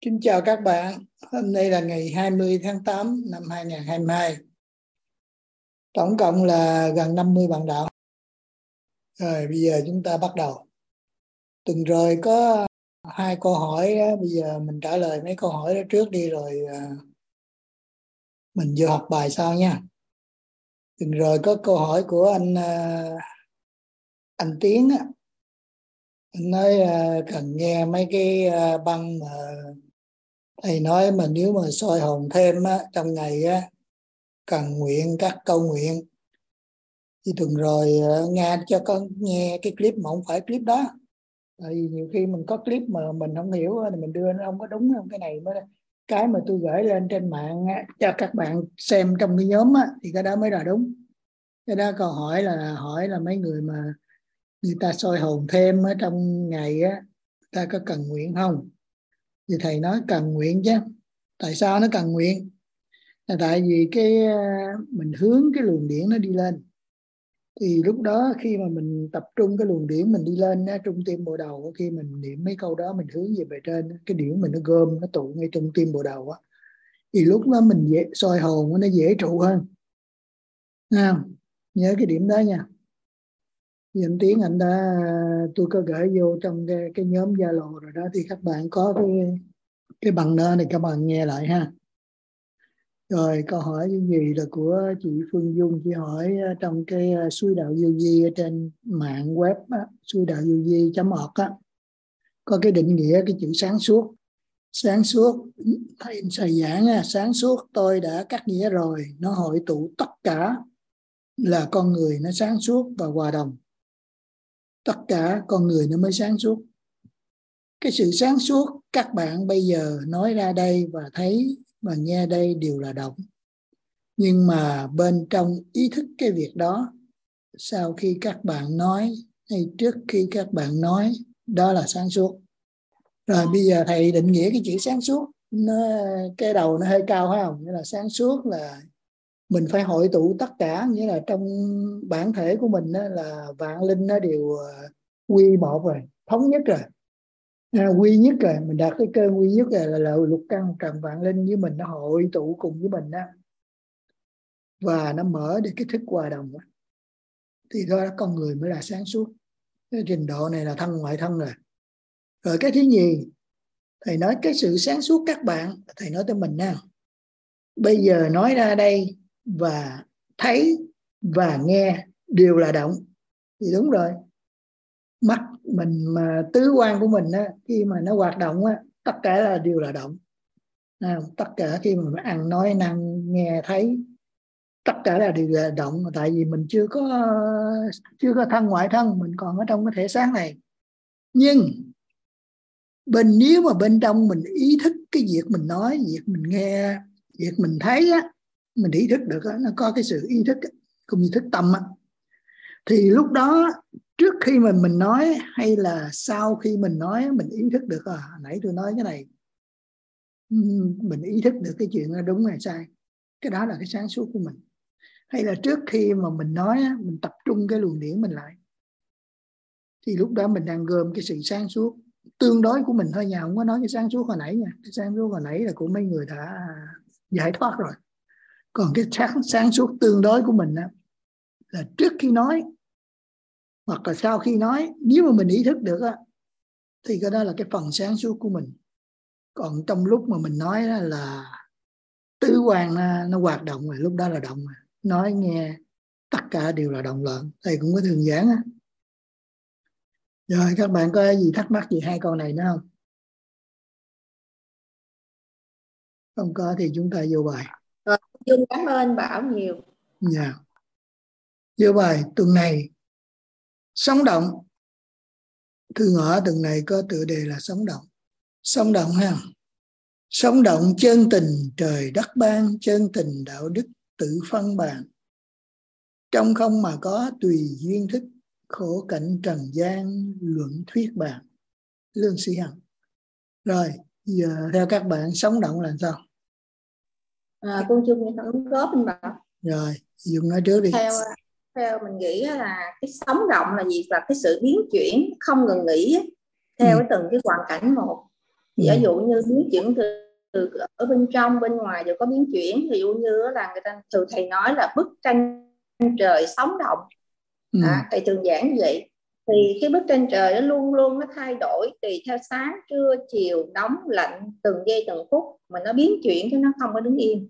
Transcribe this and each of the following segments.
Kính chào các bạn. Hôm nay là ngày 20 tháng 8 năm 2022. Tổng cộng là gần 50 bạn đạo. Rồi bây giờ chúng ta bắt đầu. Tuần rồi có 2 câu hỏi đó. Bây giờ mình trả lời mấy câu hỏi đó trước đi rồi mình vô học bài sau nha. Tuần rồi có câu hỏi của anh Tiến á. Anh nói cần nghe mấy cái băng mà thầy nói mà nếu mà soi hồn thêm á, trong ngày á, cần nguyện các câu nguyện. Thì tuần rồi Nga cho con nghe cái clip mà không phải clip đó. Tại vì nhiều khi mình có clip mà mình không hiểu thì mình đưa nó không có đúng không. Cái này mới cái mà tôi gửi lên trên mạng á, cho các bạn xem trong cái nhóm á, thì cái đó mới là đúng. Cái đó câu hỏi là mấy người mà người ta soi hồn thêm ở trong ngày á, người ta có cần nguyện không? Thì thầy nói cần nguyện chứ. Tại sao nó cần nguyện? Là tại vì mình hướng cái luồng điển nó đi lên. Thì lúc đó khi mà mình tập trung cái luồng điển mình đi lên á, trung tim bộ đầu, khi mình niệm mấy câu đó mình hướng về bề trên, cái điển mình nó gom nó tụ ngay trung tim bộ đầu á, thì lúc đó mình dễ soi hồn nó dễ trụ hơn. Nha, nhớ cái điểm đó nha. Thì anh Tiến anh đã tôi có gửi vô trong cái nhóm Zalo rồi đó, thì các bạn có cái bằng nơ này các bạn nghe lại ha. Rồi câu hỏi gì là của chị Phương Dung, chị hỏi trong cái suối đạo vô vi ở trên mạng web suối đạo vô vi.org á, có cái định nghĩa cái chữ sáng suốt. Sáng suốt thầy thầy giảng sáng suốt tôi đã cắt nghĩa rồi, nó hội tụ tất cả là con người nó sáng suốt và hòa đồng, tất cả con người nó mới sáng suốt. Cái sự sáng suốt các bạn bây giờ nói ra đây và thấy và nghe đây đều là động. Nhưng mà bên trong ý thức cái việc đó, sau khi các bạn nói hay trước khi các bạn nói, đó là sáng suốt. Rồi bây giờ thầy định nghĩa cái chữ sáng suốt, cái đầu nó hơi cao phải không? Nghĩa là sáng suốt là mình phải hội tụ tất cả, nghĩa là trong bản thể của mình đó là vạn linh nó đều quy một rồi, thống nhất rồi. Quy nhất rồi, mình đạt cái cơ quy nhất rồi là lục căn trần vạn linh với mình nó hội tụ cùng với mình đó. Và nó mở được cái thức hòa đồng đó. Thì đó con người mới là sáng suốt. Cái trình độ này là thân ngoại thân rồi. Rồi cái thứ nhì, thầy nói cái sự sáng suốt các bạn, thầy nói tới mình nào. Bây giờ nói ra đây và thấy và nghe đều là động. Thì đúng rồi. Mắt mình mà tứ quan của mình á, khi mà nó hoạt động á, tất cả là đều là động. Tất cả khi mà mình ăn nói năng nghe thấy, tất cả là đều là động. Tại vì mình chưa có thân ngoại thân, mình còn ở trong cái thể xác này. Nhưng nếu mà bên trong mình ý thức cái việc mình nói, việc mình nghe, việc mình thấy á, mình ý thức được á, nó có cái sự ý thức cũng như thức tâm á, thì lúc đó trước khi mình nói hay là sau khi mình nói mình ý thức được nãy tôi nói cái này, mình ý thức được cái chuyện là đúng hay sai, cái đó là cái sáng suốt của mình. Hay là trước khi mà mình nói mình tập trung cái luồng điển mình lại, thì lúc đó mình đang gom cái sự sáng suốt tương đối của mình thôi nha, không có nói cái sáng suốt hồi nãy nha. Cái sáng suốt hồi nãy là của mấy người đã giải thoát rồi. Còn cái sáng suốt tương đối của mình là trước khi nói hoặc là sau khi nói, nếu mà mình ý thức được thì cái đó là cái phần sáng suốt của mình. Còn trong lúc mà mình nói là tứ quan nó hoạt động rồi, lúc đó là động. Nói nghe tất cả đều là động loạn. Thầy cũng có thường giảng á. Rồi các bạn có gì thắc mắc gì hai câu này nữa không? Không có thì chúng ta vô bài. Rồi, Dương cảm ơn Bảo nhiều. Dạ. Vô bài tuần này sống động. Thư ngõ tuần này có tựa đề là sống động. Sống động ha. Sống động chân tình trời đất ban, chân tình đạo đức tự phân bàn. Trong không mà có tùy duyên thức, khổ cảnh trần gian luận thuyết bàn. Lương Sĩ Hằng. Rồi, giờ theo các bạn sống động là sao? Cô chưa nghe đóng góp anh Bảo. Rồi, Dung nói trước đi. Theo mình nghĩ là cái sống động là gì? Là cái sự biến chuyển không ngừng nghỉ theo cái từng cái hoàn cảnh một. Giả dụ như biến chuyển từ ở bên trong bên ngoài đều có biến chuyển. Ví dụ như là người ta thường thầy nói là bức tranh trời sống động, thầy thường giảng như vậy. Thì cái bức tranh trời nó luôn luôn nó thay đổi tùy theo sáng trưa chiều, nóng lạnh, từng giây từng phút, mà nó biến chuyển chứ nó không có đứng yên.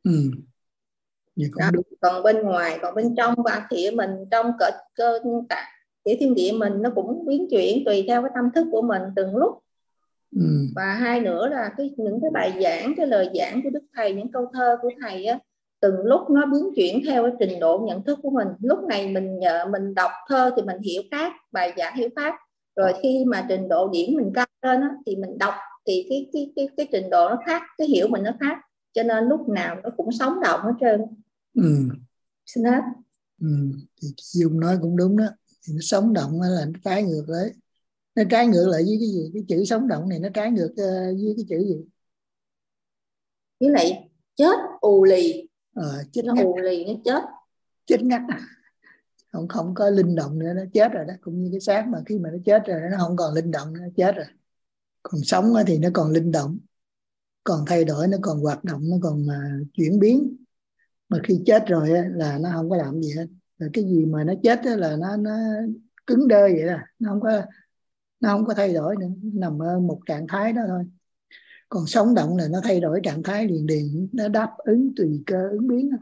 Đó. Còn bên ngoài, còn bên trong và thì mình trong cơ thể thiên địa mình nó cũng biến chuyển tùy theo cái tâm thức của mình từng lúc. Và hai nữa là những cái bài giảng, cái lời giảng của Đức Thầy, những câu thơ của Thầy á, từng lúc nó biến chuyển theo cái trình độ nhận thức của mình. Lúc này mình đọc thơ thì mình hiểu khác, bài giảng hiểu khác. Rồi khi mà trình độ điểm mình cao lên á, thì mình đọc thì cái trình độ nó khác, cái hiểu mình nó khác. Cho nên lúc nào nó cũng sống động hết trơn. Xin hết. Thì Dung nói cũng đúng đó. Thì nó sống động là nó trái ngược đấy. Nó trái ngược lại với cái gì? Cái chữ sống động này nó trái ngược với cái chữ gì? Với lại chết ù lì. Chết nó ngắt. ù lì, nó chết. Chết ngắt. Không có linh động nữa, nó chết rồi đó. Cũng như cái xác mà khi mà nó chết rồi nó không còn linh động nữa, nó chết rồi. Còn sống thì nó còn linh động, còn thay đổi, nó còn hoạt động, nó còn chuyển biến. Mà khi chết rồi là nó không có làm gì hết. Rồi cái gì mà nó chết là nó cứng đơ vậy đó, nó không có thay đổi nữa, nó nằm ở một trạng thái đó thôi. Còn sống động là nó thay đổi trạng thái liền liền, nó đáp ứng tùy cơ ứng biến,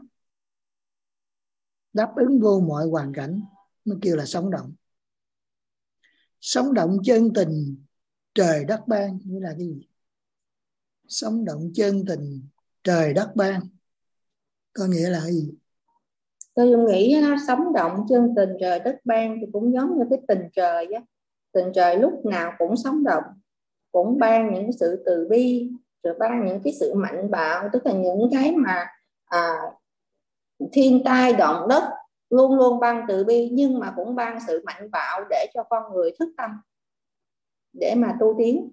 đáp ứng vô mọi hoàn cảnh, nó kêu là sống động. Sống động chân tình trời đất ban nghĩa là cái gì? Sống động chân tình trời đất ban có nghĩa là cái gì? Tôi nghĩ nó sống động chân tình trời đất ban thì cũng giống như cái tình trời á. Tình trời lúc nào cũng sống động, cũng ban những cái sự từ bi, rồi ban những cái sự mạnh bạo, tức là những cái mà thiên tai động đất, luôn luôn ban từ bi, nhưng mà cũng ban sự mạnh bạo để cho con người thức tâm để mà tu tiến.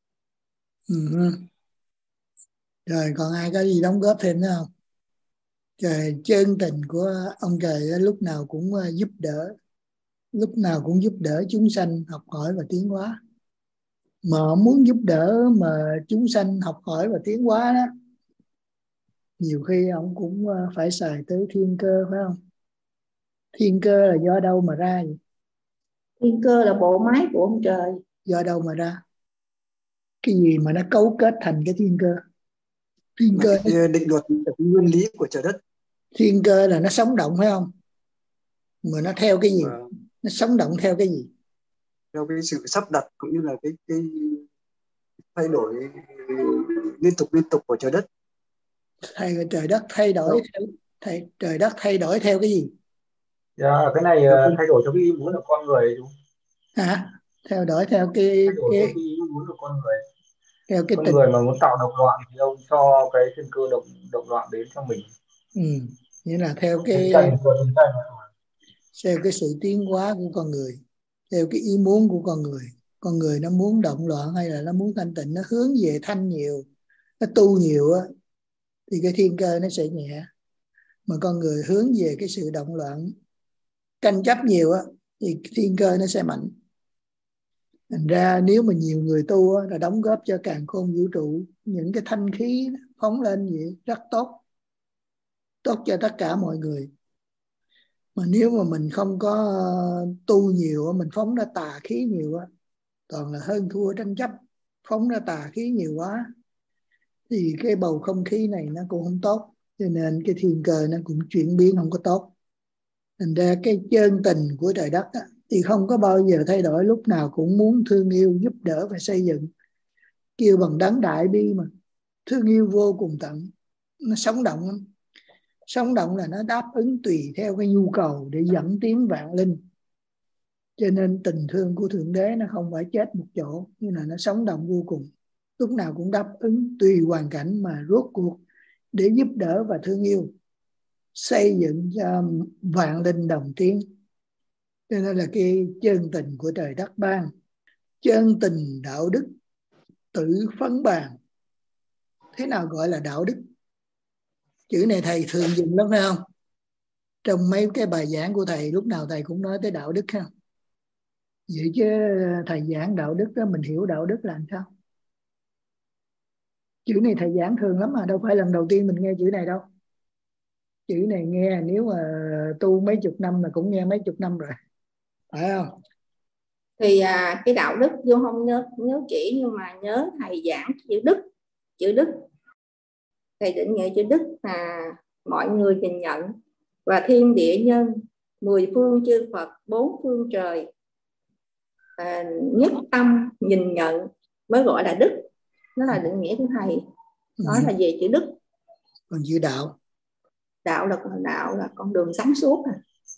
Rồi còn ai có gì đóng góp thêm nữa không? Trời, chân tình của ông trời lúc nào cũng giúp đỡ, lúc nào cũng giúp đỡ chúng sanh học hỏi và tiến hóa. Mà ông muốn giúp đỡ mà chúng sanh học hỏi và tiến hóa đó, nhiều khi ông cũng phải xài tới thiên cơ, phải không? Thiên cơ là do đâu mà ra vậy? Thiên cơ là bộ máy của ông trời. Do đâu mà ra? Cái gì mà nó cấu kết thành cái thiên cơ? Thiên cơ cái định luật, cái nguyên lý của trời đất. Thiên cơ là nó sống động phải không? Mà nó theo cái gì? Nó sống động theo cái gì? Theo cái sự sắp đặt cũng như là cái thay đổi liên tục của trời đất. Trời đất thay đổi trời đất thay đổi theo cái gì? Cái này thay đổi theo cái ý muốn của con người. Hả? Thay đổi theo cái ý muốn của con người. Theo cái con tình người mà muốn tạo động loạn thì đâu cho cái thiên cơ động loạn đến cho mình. Nghĩa là theo cái sự tiến hóa của con người, theo cái ý muốn của con người. Con người nó muốn động loạn hay là nó muốn thanh tịnh, nó hướng về thanh nhiều, nó tu nhiều á, thì cái thiên cơ nó sẽ nhẹ. Mà con người hướng về cái sự động loạn, tranh chấp nhiều á, thì thiên cơ nó sẽ mạnh. Thành ra nếu mà nhiều người tu á, là đóng góp cho càn khôn vũ trụ, những cái thanh khí phóng lên vậy rất tốt, tốt cho tất cả mọi người. Mà nếu mà mình không có tu nhiều, mình phóng ra tà khí nhiều á, toàn là hơn thua tranh chấp, phóng ra tà khí nhiều quá, thì cái bầu không khí này nó cũng không tốt, cho nên cái thiên cơ nó cũng chuyển biến không có tốt. Thành ra cái chân tình của trời đất á, thì không có bao giờ thay đổi, lúc nào cũng muốn thương yêu, giúp đỡ và xây dựng. Kêu bằng đấng đại bi mà, thương yêu vô cùng tận. Nó sống động lắm. Sống động là nó đáp ứng tùy theo cái nhu cầu để dẫn tiến vạn linh. Cho nên tình thương của Thượng Đế nó không phải chết một chỗ, nhưng là nó sống động vô cùng, lúc nào cũng đáp ứng tùy hoàn cảnh mà rốt cuộc để giúp đỡ và thương yêu, xây dựng cho vạn linh đồng tiến. Cho nên là cái chân tình của trời đất ban. Chân tình đạo đức tự phấn bàn. Thế nào gọi là đạo đức? Chữ này thầy thường dùng lắm phải không? Trong mấy cái bài giảng của thầy lúc nào thầy cũng nói tới đạo đức ha. Vậy chứ thầy giảng đạo đức đó, mình hiểu đạo đức là làm sao? Chữ này thầy giảng thường lắm mà, đâu phải lần đầu tiên mình nghe chữ này đâu. Chữ này nghe nếu mà tu mấy chục năm là cũng nghe mấy chục năm rồi, phải không? Thì cái đạo đức vô không nhớ chỉ, nhưng mà nhớ thầy giảng chữ đức. Chữ đức thầy định nghĩa chữ đức là mọi người nhìn nhận và thiên địa nhân, 10 phương chư Phật, 4 phương trời nhất tâm nhìn nhận mới gọi là đức. Nó là định nghĩa của thầy, nói là về chữ đức. Còn chữ đạo, đạo là con đường sáng suốt.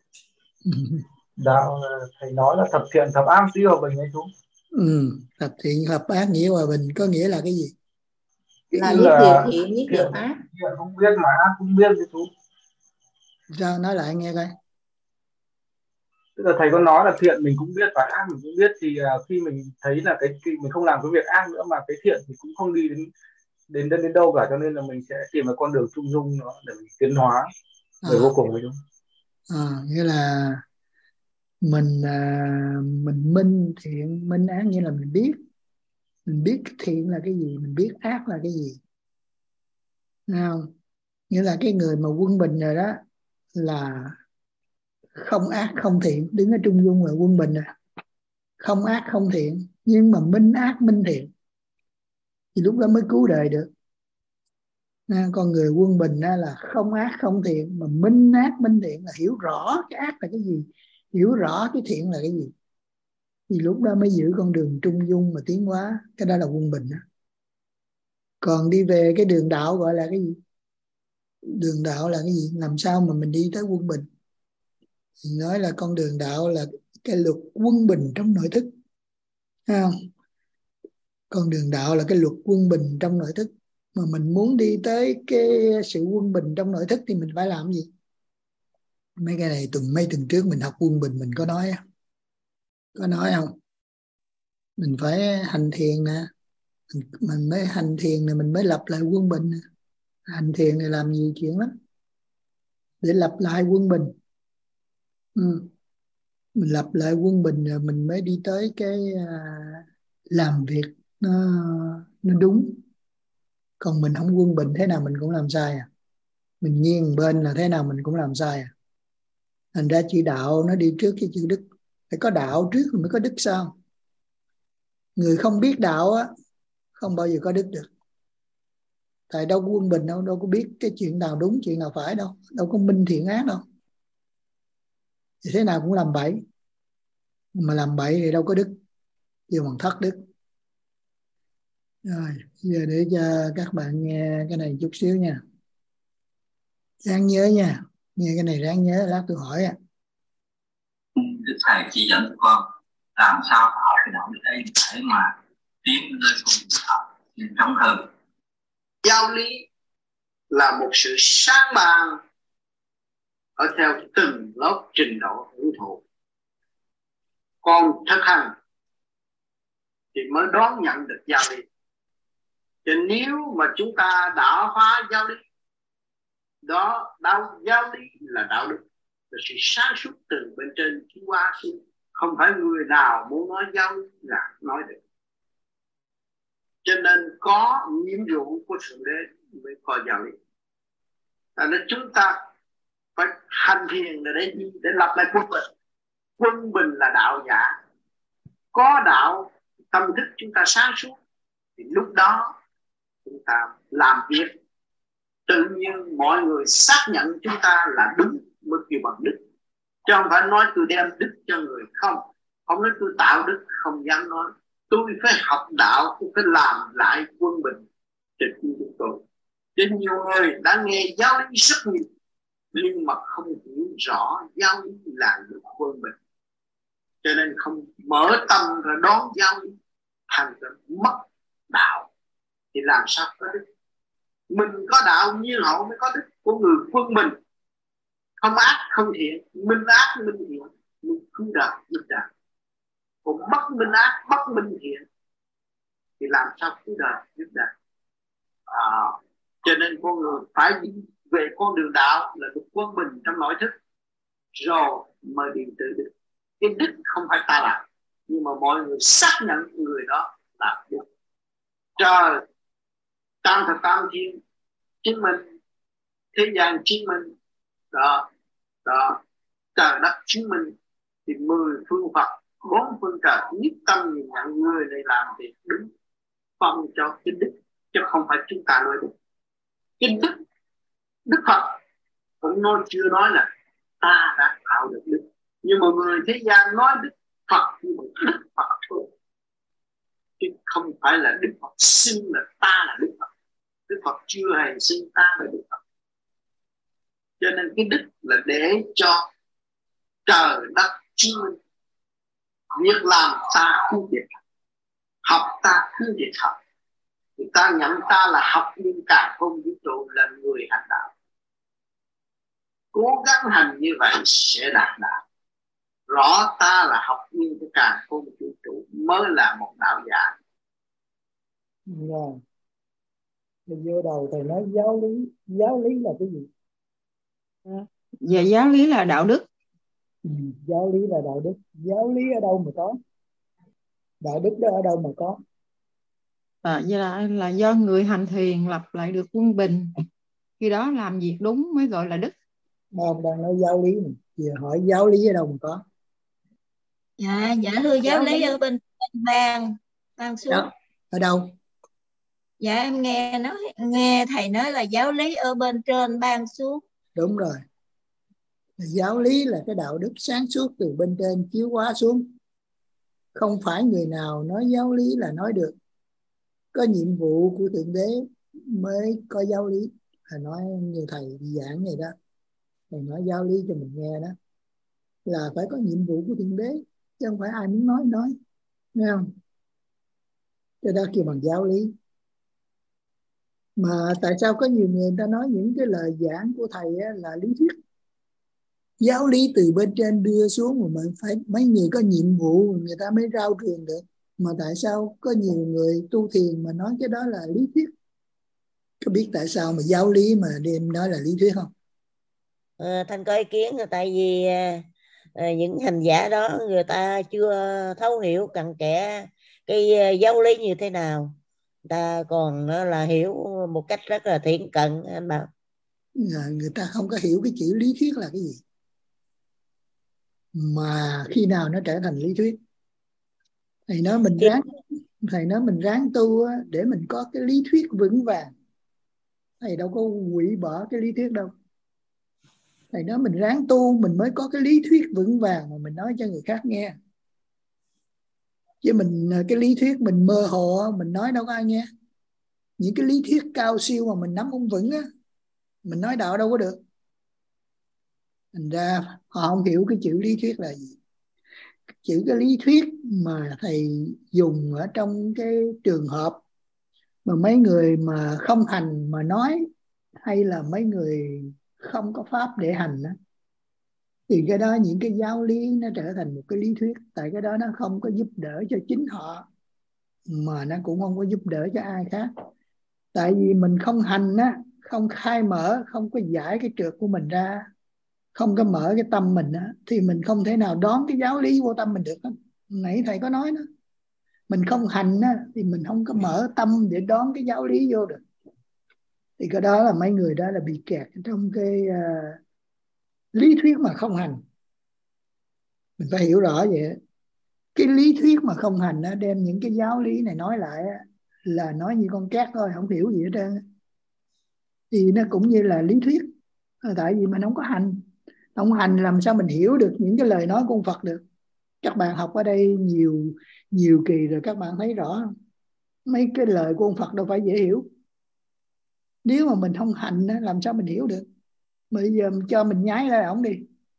Đạo thầy nói là thập thiện thập ác dĩ hòa bình ấy chú. Thập thiện thập ác dĩ hòa bình có nghĩa là cái gì? Là biết điều thiện, biết điều ác. Thiện cũng biết mà ác cũng biết đấy chú. Sao nói lại nghe coi. Tức là thầy có nói là thiện mình cũng biết và ác mình cũng biết, thì khi mình thấy là cái mình không làm cái việc ác nữa, mà cái thiện thì cũng không đi đến đâu cả, cho nên là mình sẽ tìm một con đường trung dung nó để mình tiến hóa về vô cùng với chúng. Nghĩa là mình minh thiện minh ác, nghĩa là mình biết thiện là cái gì, mình biết ác là cái gì. Thấy không? Nghĩa là cái người mà quân bình rồi đó là không ác không thiện, đứng ở trung dung là quân bình rồi. Không ác không thiện, nhưng mà minh ác minh thiện thì lúc đó mới cứu đời được. Con người quân bình là không ác không thiện, mà minh ác minh thiện là hiểu rõ cái ác là cái gì, hiểu rõ cái thiện là cái gì, thì lúc đó mới giữ con đường trung dung mà tiến hóa. Cái đó là quân bình đó. Còn đi về cái đường đạo gọi là cái gì? Đường đạo là cái gì? Làm sao mà mình đi tới quân bình? Thì nói là con đường đạo là cái luật quân bình trong nội thức. Thấy không? Con đường đạo là cái luật quân bình trong nội thức. Mà mình muốn đi tới cái sự quân bình trong nội thức thì mình phải làm gì? Mấy cái này mấy tuần trước mình học quân bình mình có nói không? Mình phải hành thiền nè, mình mới hành thiền này mình mới lập lại quân bình nè. Hành thiền này làm nhiều chuyện lắm để lập lại quân bình. Mình lập lại quân bình rồi mình mới đi tới cái làm việc nó đúng. Còn mình không quân bình thế nào mình cũng làm sai à. Mình nghiêng bên là thế nào mình cũng làm sai à. Thành ra chữ đạo nó đi trước cái chữ đức. Phải có đạo trước rồi mới có đức sau. Người không biết đạo á không bao giờ có đức được. Tại đâu có quân bình đâu có biết cái chuyện nào đúng chuyện nào phải đâu có minh thiện ác đâu. Thì thế nào cũng làm bậy. Mà làm bậy thì đâu có đức, giờ bằng thất đức. Rồi giờ để cho các bạn nghe cái này chút xíu nha, ráng nhớ nha, nghe cái này ráng nhớ, lát tôi hỏi. Đức thầy chỉ dẫn con làm sao tạo cái đạo đức ấy để mà tiến lên con đường học trong hơn. Giáo lý là một sự sáng bàn ở theo từng lớp trình độ hưởng thụ, còn thực hành thì mới đón nhận được giáo lý. Chứ nếu mà chúng ta đã hóa giáo lý đó, giáo lý là đạo đức, là sự sáng suốt từ bên trên tiến hóa xuống. Không phải người nào muốn nói giáo lý là nói được. Cho nên có nhiệm vụ của Thượng Đế mới có giáo lý. Nên chúng ta phải hành thiền để lập lại quân bình. Quân bình là đạo giả. Có đạo, tâm thức chúng ta sáng suốt, thì lúc đó chúng ta làm việc tự nhiên mọi người xác nhận chúng ta là đúng mới kêu bằng đức. Chứ không phải nói tôi đem đức cho người, không nói tôi tạo đức, không dám nói. Tôi phải học đạo, tôi phải làm lại quân bình trên chúng tôi. Chứ nhiều người đã nghe giáo lý rất nhiều nhưng mà không hiểu rõ giáo lý là luật quân bình, cho nên không mở tâm rồi đón giáo lý, thành ra mất đạo. Thì làm sao có đức? Mình có đạo nhiên hậu mới có đức của người quân bình, không ác không thiện, minh ác minh thiện, mình cứu đạo giúp đạo. Còn bất minh ác bất minh thiện thì làm sao cứu đạo giúp đạo? Cho nên con người phải đi về con đường đạo là được quân bình trong nội thức, rồi mới đi tự đức. Cái đức không phải ta làm, nhưng mà mọi người xác nhận người đó là đức. Trời tam thập tam thiên chứng minh, thế gian chứng minh, đó trời đất chứng minh, thì 10 phương Phật 4 phương trời nhất tâm nhìn nhận người này làm việc đúng phong cho cái đức, chứ không phải chúng ta nói đức. Cái Đức Phật cũng chưa nói là ta đã tạo được đức, nhưng mà người thế gian nói Đức Phật nhưng mà Đức Phật thôi, chứ không phải là Đức Phật xưng là ta là Đức Phật. Đức Phật chưa hề xưng ta là Đức Phật. Cho nên cái đức là để cho trời đất chứng minh. Việc làm ta cứ việc học, ta cứ việc học. Người ta nhận ta là học viên cả không vũ trụ, là người hành đạo. Cố gắng hành như vậy sẽ đạt đạo. Rõ ta là học viên của cả không vũ trụ mới là một đạo giả. Vô đầu thầy nói giáo lý. Giáo lý là cái gì? Dạ, giáo lý là đạo đức. Giáo lý là đạo đức. Giáo lý ở đâu mà có? Đạo đức đó ở đâu mà có? Vậy là do người hành thiền lập lại được quân bình, khi đó làm việc đúng mới gọi là đức. Ông đang nói giáo lý này. Giờ hỏi giáo lý ở đâu mà có? Dạ thưa giáo lý ở bên ban xuống. Ở đâu? Dạ em nghe thầy nói là giáo lý ở bên trên ban xuống. Đúng rồi. Giáo lý là cái đạo đức sáng suốt từ bên trên chiếu hóa xuống. Không phải người nào nói giáo lý là nói được. Có nhiệm vụ của Thượng Đế mới có giáo lý. Thầy nói như thầy giảng vậy đó, thầy nói giáo lý cho mình nghe đó, là phải có nhiệm vụ của Thượng Đế, chứ không phải ai muốn nói, nghe không? Cái đó kêu bằng giáo lý. Mà tại sao có nhiều người ta nói những cái lời giảng của thầy là lý thuyết? Giáo lý từ bên trên đưa xuống, mà mình phải mấy người có nhiệm vụ người ta mới rao truyền được. Mà tại sao có nhiều người tu thiền mà nói cái đó là lý thuyết? Có biết tại sao mà giáo lý mà đem nói là lý thuyết không? Thành có ý kiến là tại vì những hành giả đó người ta chưa thấu hiểu cặn kẽ cái giáo lý như thế nào, người ta còn là hiểu một cách rất là thiển cận anh bảo. Người ta không có hiểu cái chữ lý thuyết là cái gì, mà khi nào nó trở thành lý thuyết. Thầy nói mình ráng tu để mình có cái lý thuyết vững vàng. Thầy đâu có hủy bỏ cái lý thuyết đâu. Thầy nói mình ráng tu mình mới có cái lý thuyết vững vàng mà mình nói cho người khác nghe. Chứ mình cái lý thuyết mình mơ hồ mình nói đâu có ai nghe. Những cái lý thuyết cao siêu mà mình nắm không vững á, mình nói đạo đâu có được. Thành ra họ không hiểu cái chữ lý thuyết là gì. Chữ cái lý thuyết mà thầy dùng ở trong cái trường hợp mà mấy người mà không hành mà nói, hay là mấy người không có pháp để hành đó, thì cái đó những cái giáo lý nó trở thành một cái lý thuyết. Tại cái đó nó không có giúp đỡ cho chính họ, mà nó cũng không có giúp đỡ cho ai khác. Tại vì mình không hành á, không khai mở, không có giải cái trượt của mình ra, không có mở cái tâm mình á, thì mình không thể nào đón cái giáo lý vô tâm mình được đó. Nãy thầy có nói đó, mình không hành á, thì mình không có mở tâm để đón cái giáo lý vô được. Thì cái đó là mấy người đó là bị kẹt trong cái lý thuyết mà không hành. Mình phải hiểu rõ vậy. Cái lý thuyết mà không hành á, đem những cái giáo lý này nói lại á, là nói như con cát thôi, không hiểu gì hết trơn. Thì nó cũng như là lý thuyết. Tại vì mình không có hành. Không hành làm sao mình hiểu được những cái lời nói của ông Phật được. Các bạn học ở đây nhiều kỳ rồi, các bạn thấy rõ không? Mấy cái lời của ông Phật đâu phải dễ hiểu. Nếu mà mình không hành á, làm sao mình hiểu được. Bây giờ cho mình nhái ra ổng đi,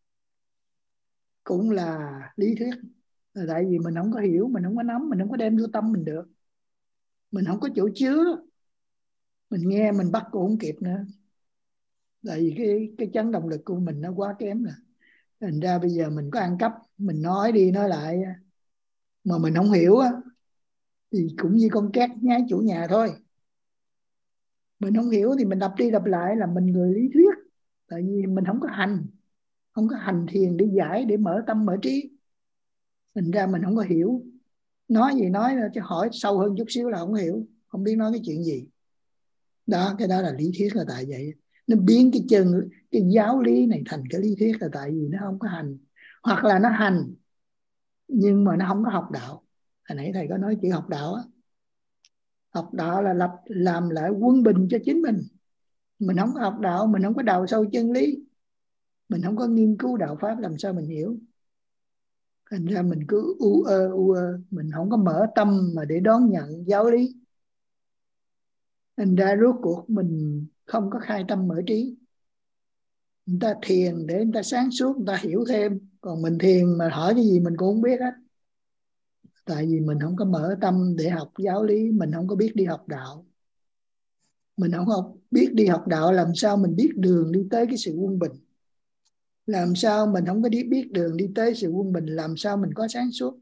cũng là lý thuyết. Tại vì mình không có hiểu, mình không có nắm, mình không có đem vô tâm mình được. Mình không có chỗ chứa. Mình nghe mình bắt cũng không kịp nữa. Tại vì cái chấn động lực của mình nó quá kém rồi. Thành ra bây giờ mình có ăn cắp, mình nói đi nói lại mà mình không hiểu á, thì cũng như con cát nhái chủ nhà thôi. Mình không hiểu thì mình đập đi đập lại là mình người lý thuyết. Tại vì mình không có hành thiền để giải, để mở tâm mở trí. Thành ra mình không có hiểu. Nói gì nói, chứ hỏi sâu hơn chút xíu là không hiểu, không biết nói cái chuyện gì. Đó, cái đó là lý thuyết là tại vậy. Nó biến cái giáo lý này thành cái lý thuyết là tại vì nó không có hành, hoặc là nó hành nhưng mà nó không có học đạo. Hồi nãy thầy có nói chữ học đạo á. Học đạo là làm lại quân bình cho chính mình. Mình không có học đạo, mình không có đào sâu chân lý, mình không có nghiên cứu đạo pháp, làm sao mình hiểu. Thành ra mình cứ u ơ, mình không có mở tâm mà để đón nhận giáo lý. Thành ra rốt cuộc mình không có khai tâm mở trí. Người ta thiền để người ta sáng suốt, người ta hiểu thêm. Còn mình thiền mà hỏi cái gì mình cũng không biết hết. Tại vì mình không có mở tâm để học giáo lý, mình không có biết đi học đạo. Mình không biết đi học đạo, làm sao mình biết đường đi tới cái sự quân bình. Làm sao mình không có biết đường đi tới sự quân bình, làm sao mình có sáng suốt.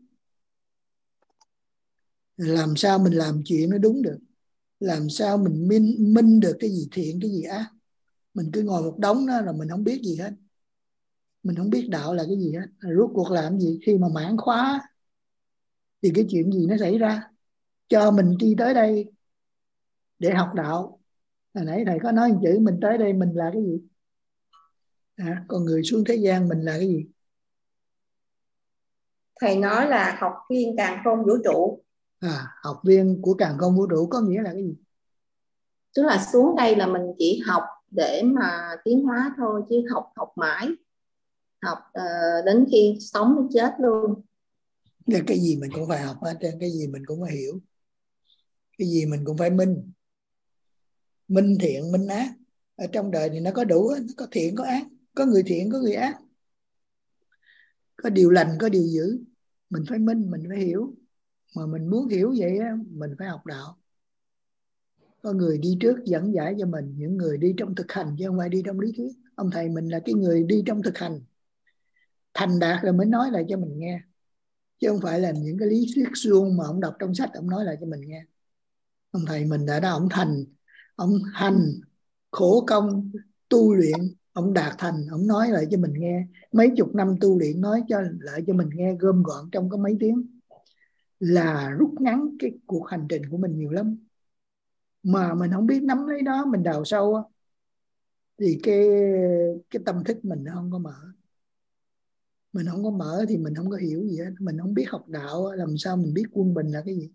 Làm sao mình làm chuyện nó đúng được. Làm sao mình minh được cái gì thiện, cái gì ác. Mình cứ ngồi một đống đó là mình không biết gì hết. Mình không biết đạo là cái gì hết. Rốt cuộc làm gì khi mà mãn khóa thì cái chuyện gì nó xảy ra. Cho mình đi tới đây để học đạo. Hồi nãy thầy có nói một chữ, mình tới đây mình là cái gì? Con người xuống thế gian mình là cái gì? Thầy nói là học viên càn khôn vũ trụ. Học viên của càn khôn vũ trụ có nghĩa là cái gì? Tức là xuống đây là mình chỉ học để mà tiến hóa thôi, chứ học mãi, học đến khi sống đến chết luôn. Cái gì mình cũng phải học hết, cái gì mình cũng phải hiểu, cái gì mình cũng phải minh thiện minh ác. Ở trong đời thì nó có đủ, nó có thiện có ác, có người thiện có người ác, có điều lành có điều dữ. Mình phải minh, mình phải hiểu. Mà mình muốn hiểu vậy á, mình phải học đạo. Có người đi trước dẫn giải cho mình, những người đi trong thực hành chứ không phải đi trong lý thuyết. Ông thầy mình là cái người đi trong thực hành, thành đạt rồi mới nói lại cho mình nghe, chứ không phải là những cái lý thuyết suông mà ông đọc trong sách ông nói lại cho mình nghe. Ông thầy mình đã ông thành, ông hành khổ công tu luyện, ông đạt thành, ông nói lại cho mình nghe. Mấy chục năm tu luyện nói lại cho mình nghe, gom gọn trong có mấy tiếng, là rút ngắn cái cuộc hành trình của mình nhiều lắm. Mà mình không biết nắm lấy đó, mình đào sâu thì cái tâm thức mình nó không có mở. Mình không có mở thì mình không có hiểu gì hết. Mình không biết học đạo, làm sao mình biết quân bình là cái gì.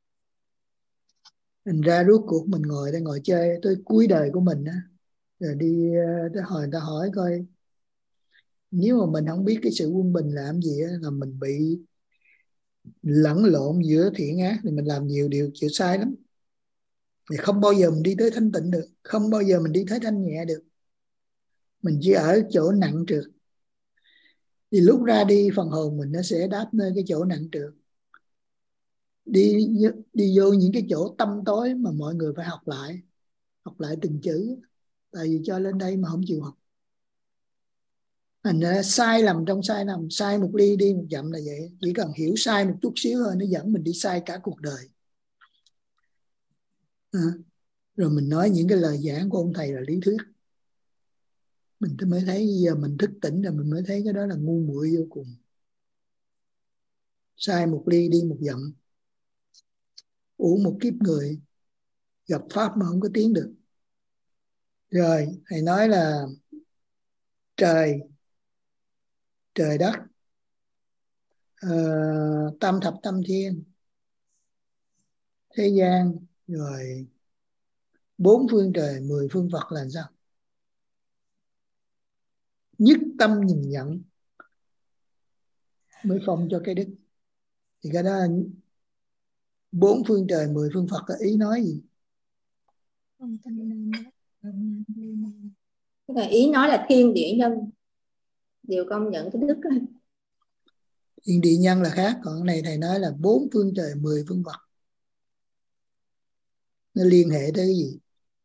Thành ra rốt cuộc mình ngồi đây ngồi chơi tới cuối đời của mình á, rồi đi tới hồi người ta hỏi coi, nếu mà mình không biết cái sự quân bình làm gì á, là mình bị lẫn lộn giữa thiện ác, thì mình làm nhiều điều chịu sai lắm. Thì không bao giờ mình đi tới thanh tịnh được, không bao giờ mình đi tới thanh nhẹ được. Mình chỉ ở chỗ nặng trược. Thì lúc ra đi phần hồn mình nó sẽ đáp nơi cái chỗ nặng trược. Đi vô những cái chỗ tâm tối mà mọi người phải học lại từng chữ. Tại vì cho lên đây mà không chịu học. Thành ra sai lầm trong sai lầm, sai một ly đi một dặm là vậy. Chỉ cần hiểu sai một chút xíu thôi, nó dẫn mình đi sai cả cuộc đời. Rồi mình nói những cái lời giảng của ông thầy là lý thuyết. Mình mới thấy giờ mình thức tỉnh rồi, mình mới thấy cái đó là ngu muội vô cùng. Sai một ly đi một dặm, uổng một kiếp người, gặp pháp mà không có tiến được. Rồi thầy nói là trời đất, tam thập tam thiên, thế gian, rồi 4 phương trời 10 phương Phật là sao? Nhất tâm nhìn nhận mới phong cho cái đức. Thì cái đó là 4 phương trời 10 phương Phật, là ý nói gì? Cái này ý nói là thiên địa nhân đều công nhận cái đức đó. Thiên địa nhân là khác, còn cái này thầy nói là 4 phương trời 10 phương Phật. Nó liên hệ tới cái gì?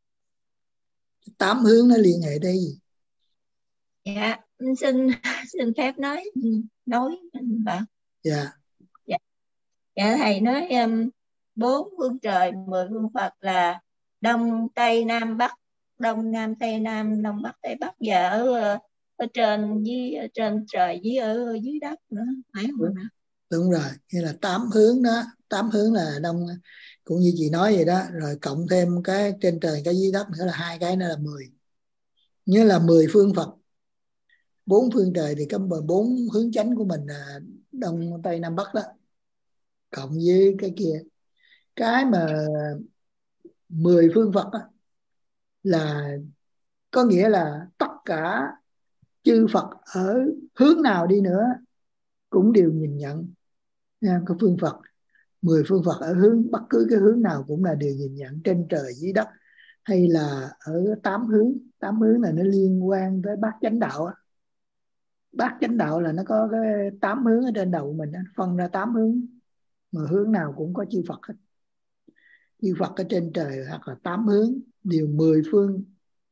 8 hướng nó liên hệ tới cái gì? Dạ, xin phép nói bạn. Dạ. Dạ thầy nói 4 phương trời 10 phương Phật là Đông Tây Nam Bắc, Đông Nam Tây Nam, Đông Bắc Tây Bắc, và ở trên dưới, ở trên trời với ở dưới đất nữa, phải không ạ? Đúng rồi, nghĩa là 8 hướng đó. 8 hướng là đông cũng như chị nói vậy đó, rồi cộng thêm cái trên trời cái dưới đất nữa là 2 cái nữa là 10. Nhớ là 10 phương Phật. 4 phương trời thì có 4 hướng chánh của mình là đông tây nam bắc đó, cộng với cái kia. Cái mà 10 phương Phật đó, là có nghĩa là tất cả chư Phật ở hướng nào đi nữa cũng đều nhìn nhận nha. Cái phương Phật 10 phương Phật ở hướng bất cứ cái hướng nào cũng là đều nhìn nhận, trên trời dưới đất, hay là ở 8 hướng. 8 hướng là nó liên quan tới bát chánh đạo á. Bát chánh đạo là nó có cái 8 hướng ở trên đầu của mình đó, phân ra 8 hướng, mà hướng nào cũng có chư Phật hết. Chư Phật ở trên trời hoặc là 8 hướng đều 10 phương,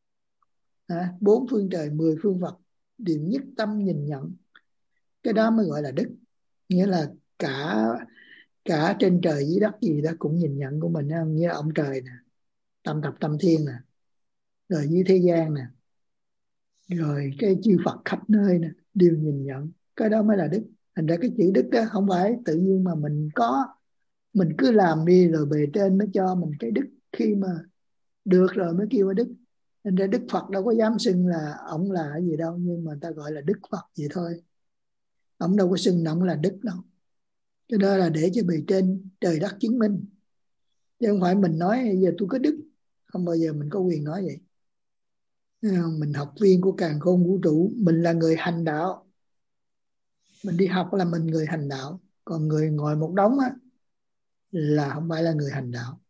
4 phương trời 10 phương Phật đều nhất tâm nhìn nhận. Cái đó mới gọi là đức. Nghĩa là cả trên trời dưới đất gì đó cũng nhìn nhận của mình, như ông trời nè, tam thập tam thiên nè, rồi dưới thế gian nè, rồi cái chư Phật khắp nơi nè đều nhìn nhận. Cái đó mới là đức. Thành ra cái chữ đức đó không phải tự nhiên mà mình có, mình cứ làm đi rồi bề trên mới cho mình cái đức, khi mà được rồi mới kêu là đức. Thành ra Đức Phật đâu có dám xưng là ông là cái gì đâu, nhưng mà ta gọi là Đức Phật vậy thôi. Ông đâu có xưng ông là đức đâu. Cái đó là để cho bề trên trời đất chứng minh, chứ không phải mình nói giờ tôi có đức. Không bao giờ mình có quyền nói vậy. Mình học viên của càn khôn vũ trụ, mình là người hành đạo. Mình đi học là mình người hành đạo. Còn người ngồi một đống á, là không phải là người hành đạo.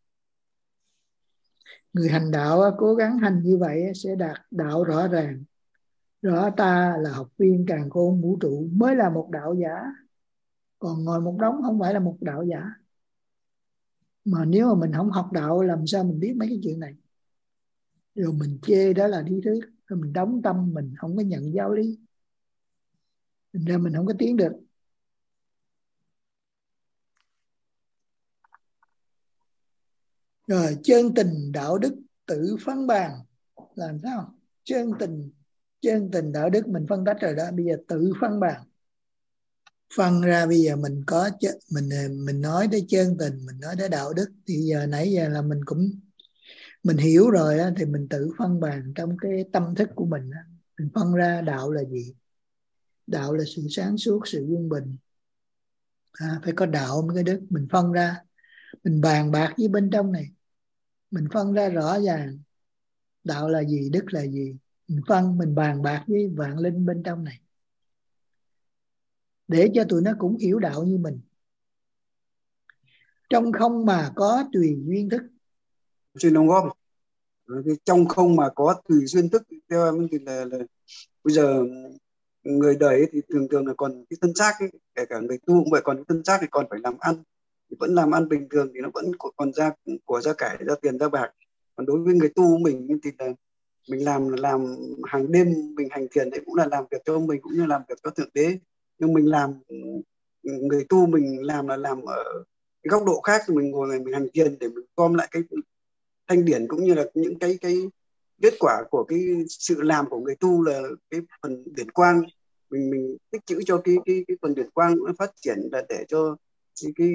Người hành đạo á, cố gắng hành như vậy á, sẽ đạt đạo rõ ràng. Rõ ta là học viên càn khôn vũ trụ mới là một đạo giả. Còn ngồi một đống không phải là một đạo giả. Mà nếu mà mình không học đạo làm sao mình biết mấy cái chuyện này. Rồi mình chê đó là lý thuyết, rồi mình đóng tâm, mình không có nhận giáo lý, thành ra mình không có tiến được. Rồi chân tình đạo đức tự phán bàn. Làm sao? Chân tình đạo đức mình phân tách rồi đó, bây giờ tự phán bàn. Phân ra bây giờ mình có mình nói tới chân tình, mình nói tới đạo đức, thì giờ nãy giờ là mình hiểu rồi á, thì mình tự phân bàn trong cái tâm thức của mình á. Mình phân ra đạo là gì? Đạo là sự sáng suốt, sự quân bình. Phải có đạo mới có đức. Mình phân ra, mình bàn bạc với bên trong này, mình phân ra rõ ràng đạo là gì, đức là gì. Mình bàn bạc với vạn linh bên trong này, để cho tụi nó cũng hiểu đạo như mình. Trong không mà có tùy duyên thức. Xin đóng góp. Trong không mà có tùy duyên thức, theo em thì là bây giờ người đời ấy thì thường là còn cái thân xác ấy, kể cả người tu cũng vậy, còn cái thân xác thì còn phải làm ăn, thì vẫn làm ăn bình thường thì nó vẫn còn ra của, ra cải, ra tiền, ra bạc. Còn đối với người tu mình thì là mình làm hàng đêm, mình hành thiền đấy cũng là làm việc cho mình, cũng như làm việc cho thượng đế. Nhưng mình làm, người tu mình làm là làm ở cái góc độ khác, thì mình ngồi mình hành thiền để mình gom lại cái thanh điển, cũng như là những cái kết quả của cái sự làm của người tu là cái phần điển quang. Mình tích trữ cho cái phần điển quang nó phát triển, là để cho cái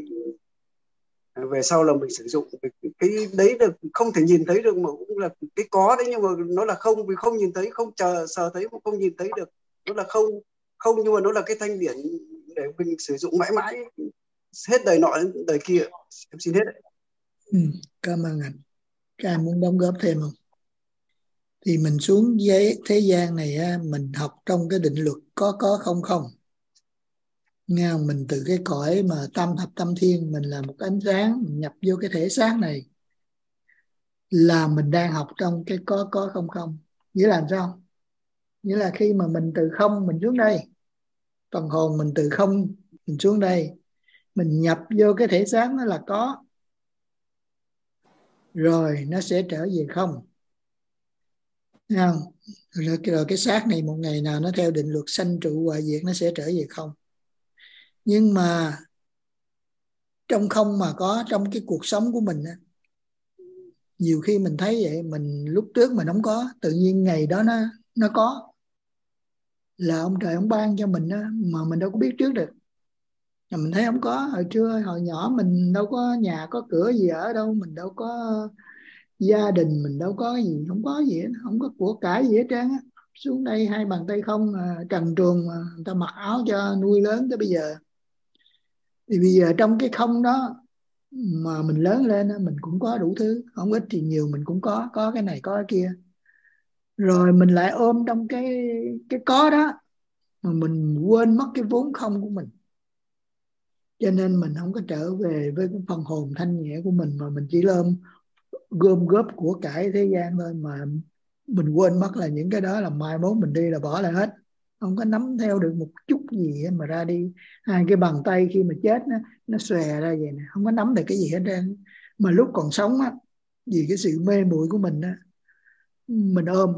về sau là mình sử dụng cái đấy được, không thể nhìn thấy được mà cũng là cái có đấy, nhưng mà nó là không, vì không nhìn thấy, không sờ thấy, cũng không nhìn thấy được, nó là không, nhưng mà nó là cái thanh điển để mình sử dụng mãi mãi, hết đời nọ đến đời kia. Em xin hết đấy. Cảm ơn anh. Các anh muốn đóng góp thêm không? Thì mình xuống với thế gian này á, mình học trong cái định luật có không không. Nghe không? Mình từ cái cõi mà tam thập tam thiên, mình là một ánh sáng, mình nhập vô cái thể xác này, là mình đang học trong cái có không không. Nghĩa là sao? Nghĩa là khi mà mình từ không mình xuống đây, phần hồn mình từ không mình xuống đây, mình nhập vô cái thể xác nó là có, rồi nó sẽ trở về không. Thấy không? Rồi cái xác này một ngày nào nó theo định luật sanh trụ hoại diệt, nó sẽ trở về không. Nhưng mà trong không mà có, trong cái cuộc sống của mình á, nhiều khi mình thấy vậy, mình lúc trước mình không có, tự nhiên ngày đó nó có, là ông trời ông ban cho mình đó, mà mình đâu có biết trước được. mà mình thấy không có. Hồi nhỏ mình đâu có nhà có cửa gì ở đâu, mình đâu có gia đình, mình đâu có gì, không có gì hết, không có của cải gì hết trơn á. Xuống đây hai bàn tay không, trần truồng mà người ta mặc áo cho nuôi lớn tới bây giờ. Thì bây giờ trong cái không đó mà mình lớn lên, mình cũng có đủ thứ, không ít thì nhiều mình cũng có cái này có cái kia. Rồi mình lại ôm trong cái có đó mà mình quên mất cái vốn không của mình. Cho nên mình không có trở về với cái phần hồn thanh nhẹ của mình, mà mình chỉ gom góp của cải thế gian thôi, mà mình quên mất là những cái đó là mai mốt mình đi là bỏ lại hết, không có nắm theo được một chút gì mà ra đi. Hai cái bàn tay khi mà chết nó xòe ra vậy nè, không có nắm được cái gì hết trơn. Mà lúc còn sống á, vì cái sự mê muội của mình á, mình ôm,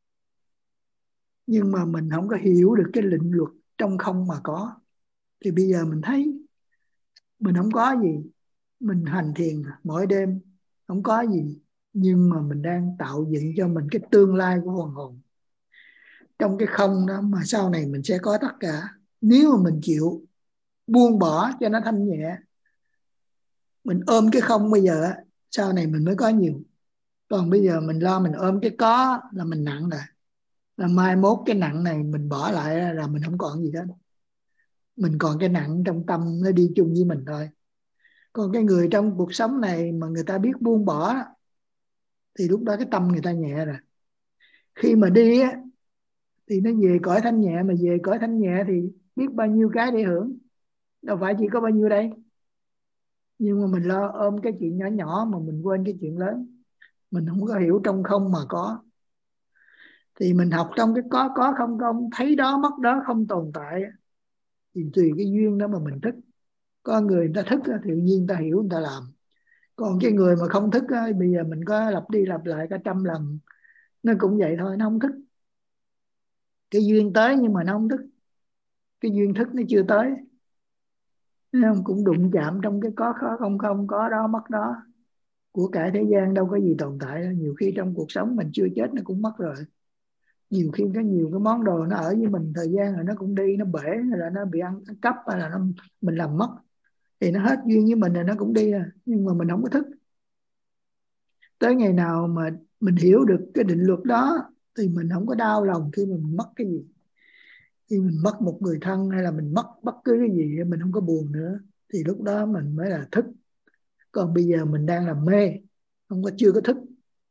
nhưng mà mình không có hiểu được cái định luật trong không mà có. Thì bây giờ mình thấy mình không có gì, mình hành thiền mỗi đêm không có gì, nhưng mà mình đang tạo dựng cho mình cái tương lai của phần hồn trong cái không đó, mà sau này mình sẽ có tất cả. Nếu mà mình chịu buông bỏ cho nó thanh nhẹ, mình ôm cái không bây giờ, sau này mình mới có nhiều. Còn bây giờ mình lo mình ôm cái có là mình nặng rồi, là mai mốt cái nặng này mình bỏ lại là mình không còn gì hết. Mình còn cái nặng trong tâm nó đi chung với mình thôi. Còn cái người trong cuộc sống này mà người ta biết buông bỏ thì lúc đó cái tâm người ta nhẹ rồi. Khi mà đi á thì nó về cõi thanh nhẹ, mà về cõi thanh nhẹ thì biết bao nhiêu cái để hưởng, đâu phải chỉ có bao nhiêu đây. Nhưng mà mình lo ôm cái chuyện nhỏ nhỏ mà mình quên cái chuyện lớn. Mình không có hiểu trong không mà có. Thì mình học trong cái có không không, thấy đó mất đó, không tồn tại. Thì tùy cái duyên đó mà mình thức. Có người ta thức thì tự nhiên người ta hiểu, người ta làm. Còn cái người mà không thức bây giờ mình có lặp đi lặp lại cả 100 lần nó cũng vậy thôi, nó không thức. Cái duyên tới nhưng mà nó không thức. Cái duyên thức nó chưa tới. Không, cũng đụng chạm trong cái có không không, có đó mất đó. Của cải thế gian đâu có gì tồn tại. Nhiều khi trong cuộc sống mình chưa chết nó cũng mất rồi. Nhiều khi có nhiều cái món đồ nó ở với mình thời gian rồi nó cũng đi, nó bể, hay là nó bị ăn cắp, hay là mình làm mất, thì nó hết duyên với mình rồi nó cũng đi à. Nhưng mà mình không có thức. Tới ngày nào mà mình hiểu được cái định luật đó thì mình không có đau lòng khi mình mất cái gì. Khi mình mất một người thân hay là mình mất bất cứ cái gì mình không có buồn nữa, thì lúc đó mình mới là thức. Còn bây giờ mình đang làm mê, chưa có thức.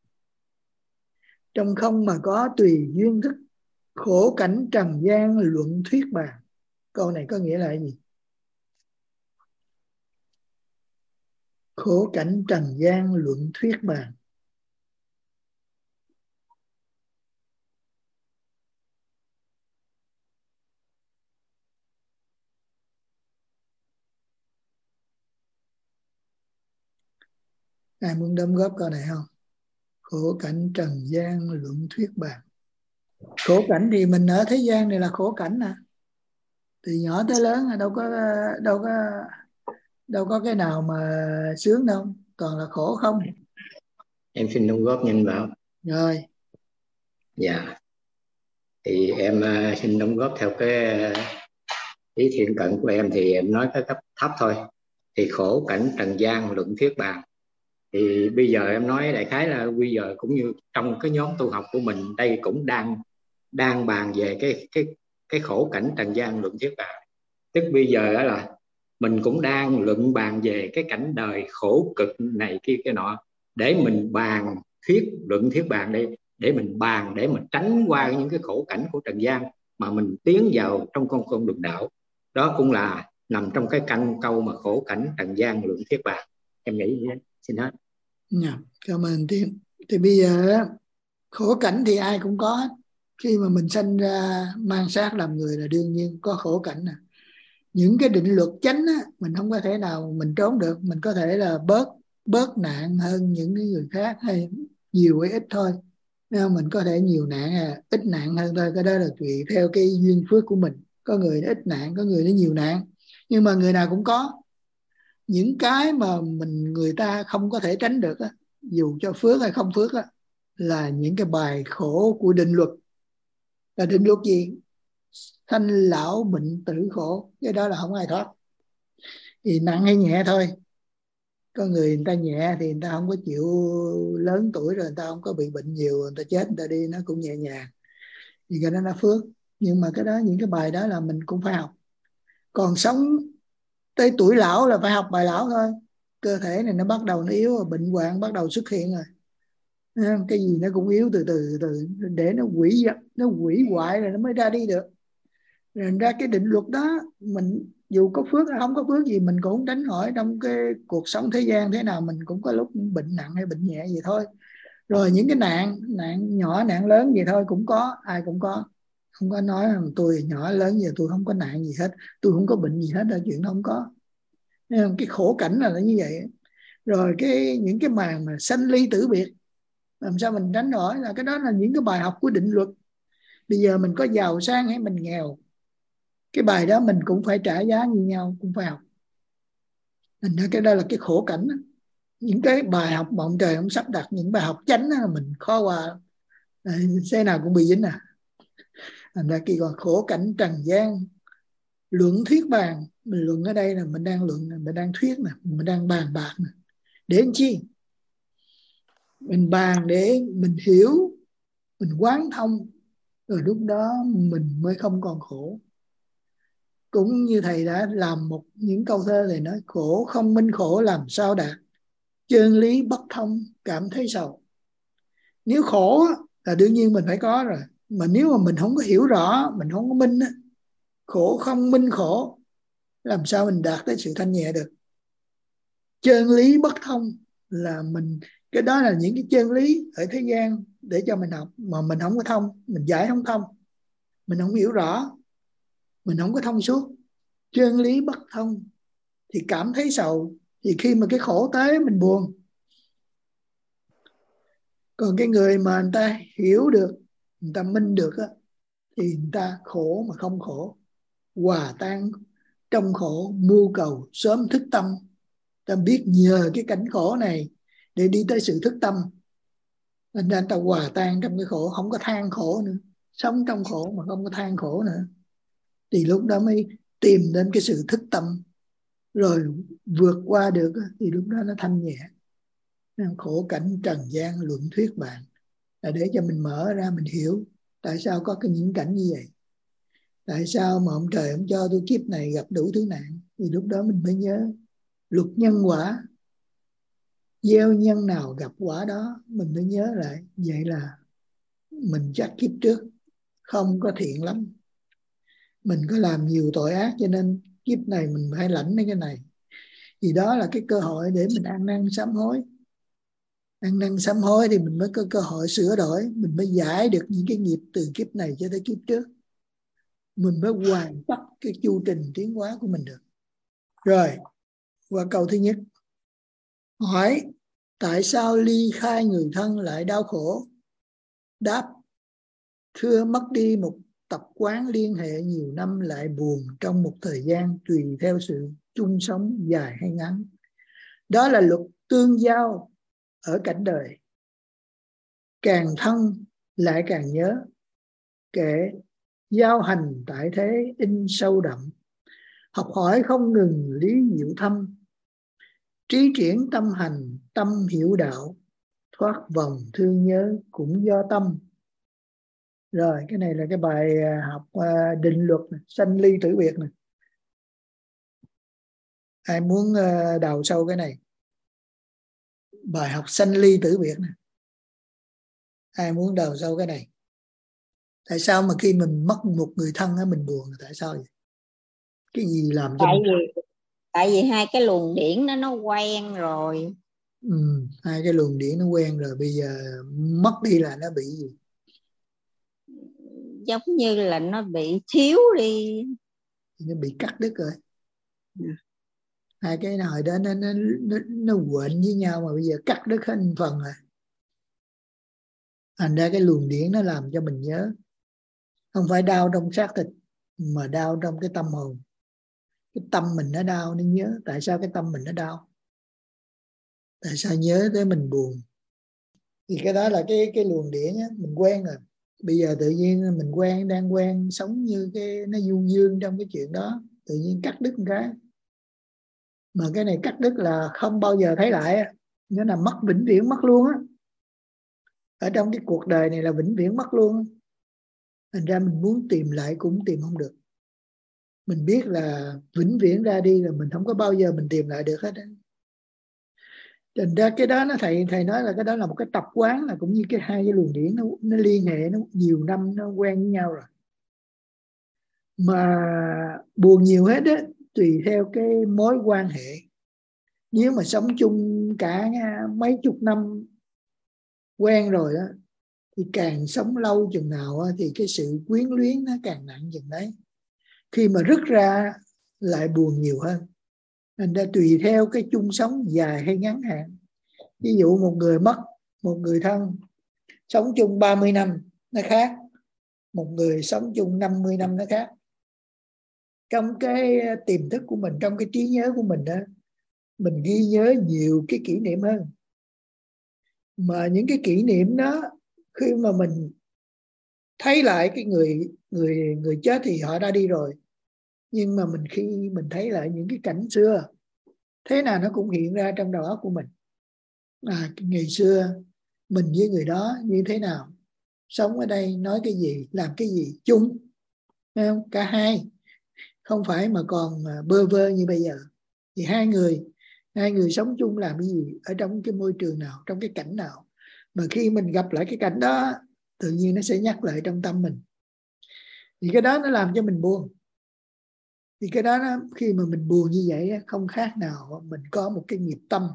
Trong không mà có tùy duyên thức, khổ cảnh trần gian luận thuyết bàn. Câu này có nghĩa là gì? Khổ cảnh trần gian luận thuyết bàn. Ai muốn đóng góp câu này không? Khổ cảnh trần gian luận thuyết bàn. Khổ cảnh thì mình ở thế gian này là khổ cảnh nè. Từ nhỏ tới lớn là đâu có cái nào mà sướng đâu, toàn là khổ không. Em xin đóng góp nhân bảo. Rồi. Dạ. Thì em xin đóng góp theo cái ý thiện cận của em, thì em nói cái cấp thấp thôi. Thì khổ cảnh trần gian luận thuyết bàn. Thì bây giờ em nói đại khái là bây giờ cũng như trong cái nhóm tu học của mình đây cũng đang bàn về cái khổ cảnh trần gian luận thuyết bàn. Tức bây giờ đó là mình cũng đang luận bàn về cái cảnh đời khổ cực này kia cái nọ, để mình bàn luận thuyết bàn đi, để mình bàn để mình tránh qua những cái khổ cảnh của trần gian mà mình tiến vào trong con đường đạo. Đó cũng là nằm trong cái căn câu mà khổ cảnh trần gian luận thuyết bàn. Em nghĩ vậy. Xin hết. Cảm ơn Tiến. Thì bây giờ khổ cảnh thì ai cũng có hết. Khi mà mình sinh ra mang xác làm người là đương nhiên có khổ cảnh nè. Những cái định luật chánh á, mình không có thể nào mình trốn được. Mình có thể là bớt nạn hơn những cái người khác, hay nhiều hay ít thôi. Nên mình có thể nhiều nạn ít nạn hơn thôi. Cái đó là tùy theo cái duyên phước của mình. Có người nó ít nạn, có người nó nhiều nạn. Nhưng mà người nào cũng có. Những cái mà người ta không có thể tránh được á, dù cho phước hay không phước á, là những cái bài khổ của định luật. Là định luật gì? Sanh lão bệnh tử khổ. Cái đó là không ai thoát. thì nặng hay nhẹ thôi. Có người ta nhẹ thì người ta không có chịu, lớn tuổi rồi người ta không có bị bệnh nhiều, người ta chết người ta đi nó cũng nhẹ nhàng, thì cái đó là phước. Nhưng mà cái đó, những cái bài đó là mình cũng phải học. Còn sống tới tuổi lão là phải học bài lão thôi. Cơ thể này nó bắt đầu nó yếu rồi, bệnh hoạn bắt đầu xuất hiện rồi. Cái gì nó cũng yếu từ từ để nó hủy hoại rồi nó mới ra đi được. Rồi ra cái định luật đó, mình dù có phước hay không có phước gì mình cũng không tránh khỏi. Trong cái cuộc sống thế gian thế nào mình cũng có lúc bệnh nặng hay bệnh nhẹ gì thôi. Rồi những cái nạn nhỏ nạn lớn gì thôi cũng có, ai cũng có. Không có nói rằng tôi nhỏ lớn gì tôi không có nạn gì hết, tôi không có bệnh gì hết, là chuyện đó không có. Cái khổ cảnh là như vậy. Rồi những cái màn mà sanh ly tử biệt, làm sao mình tránh khỏi, là cái đó là những cái bài học của định luật. Bây giờ mình có giàu sang hay mình nghèo, cái bài đó mình cũng phải trả giá như nhau, cũng phải học. Thành ra cái đó là cái khổ cảnh đó. Những cái bài học mà ông trời ông sắp đặt, những bài học chánh đó là mình khó qua, xe nào cũng bị dính à. Thành ra khi còn khổ cảnh trần gian, luận thuyết bàn, mình luận ở đây là mình đang luận, mình đang thuyết nè, mình đang bàn bạc nè. Để làm chi? Mình bàn để mình hiểu, mình quán thông, rồi lúc đó mình mới không còn khổ. Cũng như thầy đã làm những câu thơ thầy nói: khổ không minh khổ làm sao đạt, chân lý bất thông cảm thấy sầu. Nếu khổ là đương nhiên mình phải có rồi, mà nếu mà mình không có hiểu rõ, mình không có minh, khổ không minh khổ, làm sao mình đạt tới sự thanh nhẹ được. Chân lý bất thông là mình, cái đó là những cái chân lý ở thế gian để cho mình học, mà mình không có thông, mình giải không thông, mình không hiểu rõ, mình không có thông suốt. Chân lý bất thông thì cảm thấy sầu, thì khi mà cái khổ tới mình buồn. Còn cái người mà người ta hiểu được, người ta minh được á, thì người ta khổ mà không khổ, hòa tan trong khổ, mưu cầu sớm thức tâm. Ta biết nhờ cái cảnh khổ này để đi tới sự thức tâm, nên người ta hòa tan trong cái khổ, không có than khổ nữa, sống trong khổ mà không có than khổ nữa, thì lúc đó mới tìm đến cái sự thức tâm. Rồi vượt qua được thì lúc đó nó thanh nhẹ. Khổ cảnh trần gian luận thuyết bạn là để cho mình mở ra, mình hiểu tại sao có những cảnh như vậy, tại sao mà ông trời ông cho tôi kiếp này gặp đủ thứ nạn. Thì lúc đó mình mới nhớ luật nhân quả, gieo nhân nào gặp quả đó, mình mới nhớ lại. Vậy là mình chắc kiếp trước không có thiện lắm, mình có làm nhiều tội ác, cho nên kiếp này mình phải lãnh mấy cái này. Thì đó là cái cơ hội để mình ăn năn sám hối. Ăn năn sám hối thì mình mới có cơ hội sửa đổi, mình mới giải được những cái nghiệp từ kiếp này cho tới kiếp trước, mình mới hoàn tất cái chu trình tiến hóa của mình được. Rồi, qua câu thứ nhất. Hỏi: tại sao ly khai người thân lại đau khổ? Đáp: thưa, mất đi một tập quán liên hệ nhiều năm lại buồn trong một thời gian tùy theo sự chung sống dài hay ngắn. Đó là luật tương giao ở cảnh đời. Càng thân lại càng nhớ, kể giao hành tại thế in sâu đậm. Học hỏi không ngừng lý diệu thâm, trí triển tâm hành tâm hiểu đạo. Thoát vòng thương nhớ cũng do tâm. Rồi, cái này là cái bài học định luật này, sanh ly tử biệt này. Ai muốn đào sâu cái này? Bài học sanh ly tử biệt này. Ai muốn đào sâu cái này? Tại sao mà khi mình mất một người thân á mình buồn? Tại sao vậy? Cái gì làm cho tại vì hai cái luồng điển nó quen rồi. Hai cái luồng điển nó quen rồi, bây giờ mất đi là nó bị gì? Giống như là nó bị thiếu đi, Nó bị cắt đứt rồi. Hai cái hồi đó nó quện với nhau, mà bây giờ cắt đứt hết phần rồi. Thành ra cái luồng điển nó làm cho mình nhớ. Không phải đau trong xác thịt, mà đau trong cái tâm hồn. Cái tâm mình nó đau nên nhớ. Tại sao cái tâm mình nó đau? Tại sao nhớ tới mình buồn? Thì cái đó là cái luồng điển á, mình quen rồi. Bây giờ tự nhiên mình đang quen sống như cái nó du dương trong cái chuyện đó, tự nhiên cắt đứt một cái Mà cái này cắt đứt là không bao giờ thấy lại, nghĩa là mất, vĩnh viễn mất luôn á. Ở trong cái cuộc đời này là vĩnh viễn mất luôn. Thành ra mình muốn tìm lại cũng tìm không được. Mình biết là vĩnh viễn ra đi là mình không có bao giờ mình tìm lại được hết. Thành ra cái đó thầy nói là cái đó là một cái tập quán, là cũng như cái hai cái luồng điển nó liên hệ, nó nhiều năm nó quen với nhau rồi. Mà buồn nhiều hết á, tùy theo cái mối quan hệ. Nếu mà sống chung cả mấy chục năm quen rồi á, thì càng sống lâu chừng nào á, thì cái sự quyến luyến nó càng nặng chừng đấy. Khi mà rứt ra lại buồn nhiều hơn. Nên ra tùy theo cái chung sống dài hay ngắn hạn. Ví dụ một người mất một người thân, sống chung 30 năm nó khác, một người sống chung 50 năm nó khác. Trong cái tiềm thức của mình, trong cái trí nhớ của mình đó, mình ghi nhớ nhiều cái kỷ niệm hơn. Mà những cái kỷ niệm đó, khi mà mình thấy lại cái người chết thì họ đã đi rồi, nhưng mà khi mình thấy lại những cái cảnh xưa, thế nào nó cũng hiện ra trong đầu óc của mình. Ngày xưa mình với người đó như thế nào, sống ở đây nói cái gì, làm cái gì chung, không? Cả hai, không phải mà còn bơ vơ như bây giờ. Thì hai người sống chung làm cái gì, ở trong cái môi trường nào, trong cái cảnh nào, mà khi mình gặp lại cái cảnh đó, tự nhiên nó sẽ nhắc lại trong tâm mình. Thì cái đó nó làm cho mình buồn. Thì cái đó khi mà mình buồn như vậy, không khác nào mình có một cái nghiệp tâm.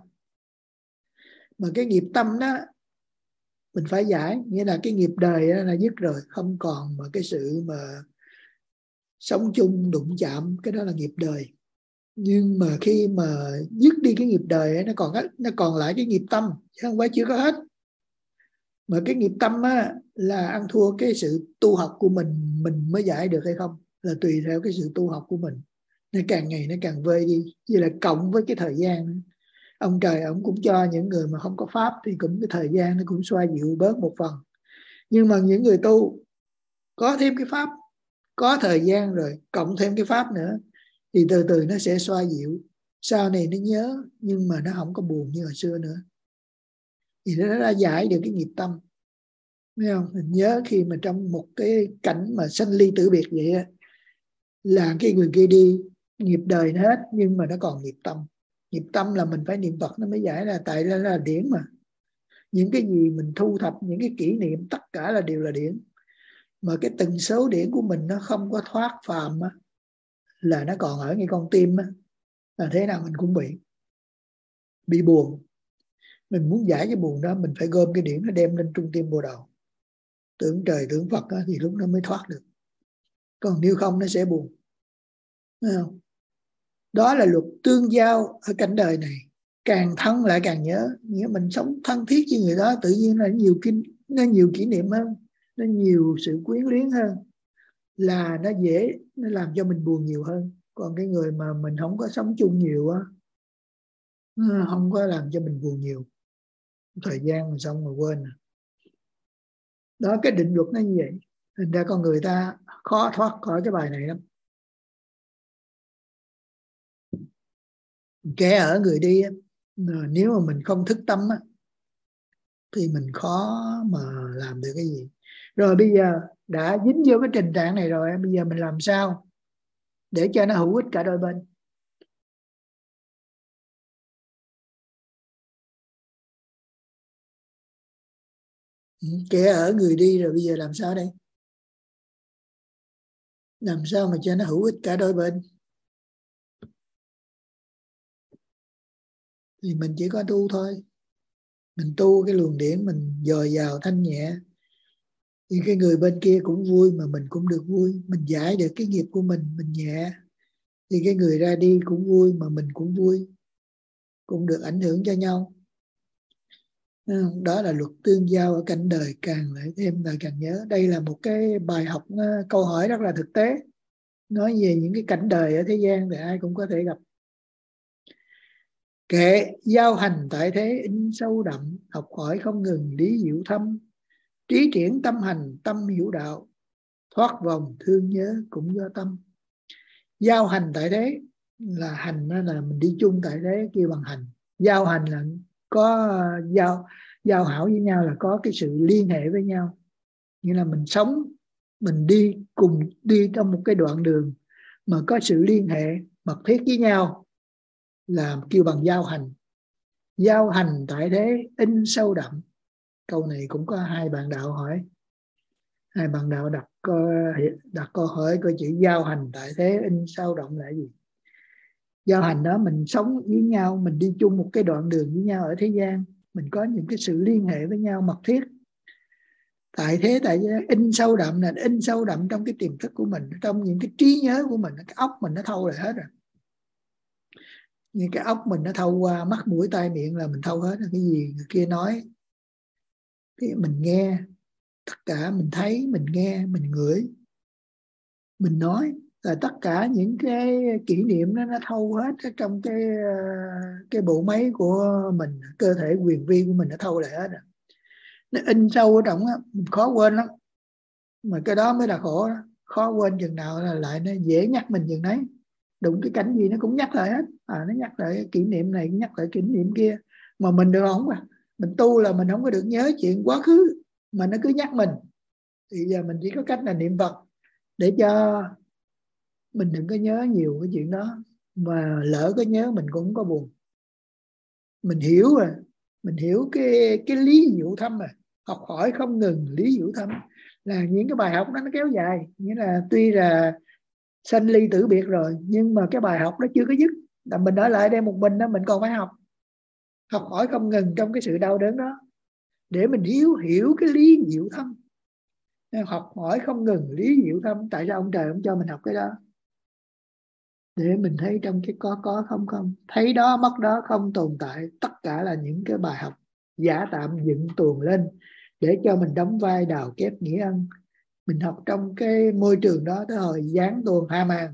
Mà cái nghiệp tâm đó mình phải giải, nghĩa là cái nghiệp đời đó là dứt rồi, không còn mà cái sự mà sống chung đụng chạm, cái đó là nghiệp đời. Nhưng mà khi mà dứt đi cái nghiệp đời ấy, nó còn lại cái nghiệp tâm, chứ không phải chưa có hết. Mà cái nghiệp tâm á, là ăn thua cái sự tu học của mình mới giải được hay không, là tùy theo cái sự tu học của mình. Nó càng ngày nó càng vơi đi, với lại cộng với cái thời gian. Ông trời ông cũng cho những người mà không có pháp thì cũng cái thời gian nó cũng xoa dịu bớt một phần. Nhưng mà những người tu có thêm cái pháp, có thời gian rồi cộng thêm cái pháp nữa, thì từ từ nó sẽ xoa dịu. Sau này nó nhớ nhưng mà nó không có buồn như hồi xưa nữa. Thì nó đã giải được cái nghiệp tâm. Thấy không? Mình nhớ khi mà trong một cái cảnh mà sanh ly tử biệt vậy á, là cái người kia đi, nghiệp đời nó hết, nhưng mà nó còn nghiệp tâm. Nghiệp tâm là mình phải niệm Phật nó mới giải ra, tại là điển mà. Những cái gì mình thu thập, những cái kỷ niệm, tất cả là đều là điển. Mà cái tần số điển của mình nó không có thoát phàm á, là nó còn ở ngay con tim á, là thế nào mình cũng bị buồn. Mình muốn giải cái buồn đó, mình phải gom cái điển nó đem lên trung tim bộ đầu, tưởng trời tưởng Phật đó, thì lúc đó mới thoát được. Còn nếu không nó sẽ buồn. Thấy không? Đó là luật tương giao ở cảnh đời này. Càng thân lại càng nhớ. Nghĩa mình sống thân thiết với người đó, tự nhiên là nó nhiều kỷ niệm hơn, nó nhiều sự quyến luyến hơn, là nó dễ, nó làm cho mình buồn nhiều hơn. Còn cái người mà mình không có sống chung nhiều á, không có làm cho mình buồn nhiều. Thời gian mà xong mà quên. Đó, cái định luật nó như vậy. Thành ra con người ta khó thoát khỏi cái bài này lắm. Kẻ ở người đi á, nếu mà mình không thức tâm á, thì mình khó mà làm được cái gì. Rồi bây giờ đã dính vô cái tình trạng này rồi, bây giờ mình làm sao để cho nó hữu ích cả đôi bên? Kẻ ở người đi rồi, bây giờ làm sao đây? Làm sao mà cho nó hữu ích cả đôi bên? Thì mình chỉ có tu thôi. Mình tu cái luồng điển mình dồi dào thanh nhẹ, thì cái người bên kia cũng vui mà mình cũng được vui. Mình giải được cái nghiệp của mình nhẹ, thì cái người ra đi cũng vui mà mình cũng vui, cũng được ảnh hưởng cho nhau. Đó là luật tương giao ở cảnh đời, càng lại thêm là càng nhớ. Đây là một cái bài học, câu hỏi rất là thực tế, nói về những cái cảnh đời ở thế gian thì ai cũng có thể gặp. Kệ giao hành tại thế in sâu đậm, học hỏi không ngừng lý diệu thâm, trí triển tâm hành tâm hiểu đạo, thoát vòng thương nhớ cũng do tâm. Giao hành tại thế, là hành đó là mình đi chung tại thế, kêu bằng hành. Giao hành là có giao hảo với nhau, là có cái sự liên hệ với nhau, nghĩa là mình sống, mình đi cùng, đi trong một cái đoạn đường mà có sự liên hệ mật thiết với nhau, là kêu bằng giao hành. Giao hành tại thế in sâu đậm. Câu này cũng có hai bạn đạo hỏi, hai bạn đạo đặt câu hỏi coi chữ giao hành tại thế in sâu đậm là gì. Giao hành đó mình sống với nhau, mình đi chung một cái đoạn đường với nhau ở thế gian, mình có những cái sự liên hệ với nhau mật thiết. Tại thế in sâu đậm là in sâu đậm trong cái tiềm thức của mình, trong những cái trí nhớ của mình, cái óc mình nó thâu lại hết rồi. Như cái óc mình nó thâu qua mắt mũi tai miệng là mình thâu hết rồi. Cái gì người kia nói thì mình nghe, tất cả mình thấy, mình nghe, mình ngửi, mình nói, là tất cả những cái kỷ niệm đó nó thâu hết trong cái bộ máy của mình, cơ thể quyền vi của mình nó thâu lại hết rồi. Nó in sâu ở trong đó, mình khó quên lắm. Mà cái đó mới là khổ đó. Khó quên chừng nào là lại nó dễ nhắc mình chừng đấy. Đụng cái cảnh gì nó cũng nhắc lại hết. Nó nhắc lại kỷ niệm này, nhắc lại kỷ niệm kia. Mà mình được không? Mình tu là mình không có được nhớ chuyện quá khứ, mà nó cứ nhắc mình. Thì giờ mình chỉ có cách là niệm Phật để cho mình đừng có nhớ nhiều cái chuyện đó. Mà lỡ có nhớ mình cũng có buồn. Mình hiểu rồi, mình hiểu cái lý diệu thâm rồi. Học hỏi không ngừng lý diệu thâm, là những cái bài học đó nó kéo dài. Nghĩa là tuy là sanh ly tử biệt rồi, nhưng mà cái bài học đó chưa có dứt. Là mình ở lại đây một mình đó, mình còn phải học hỏi không ngừng trong cái sự đau đớn đó, để mình hiểu cái lý diệu thâm. Học hỏi không ngừng lý diệu thâm. Tại sao ông trời ông cho mình học cái đó? Để mình thấy trong cái có không, thấy đó mất đó, không tồn tại. Tất cả là những cái bài học giả tạm dựng tuồng lên để cho mình đóng vai đào kép nghĩa ân. Mình học trong cái môi trường đó tới hồi giáng tuồng ha màn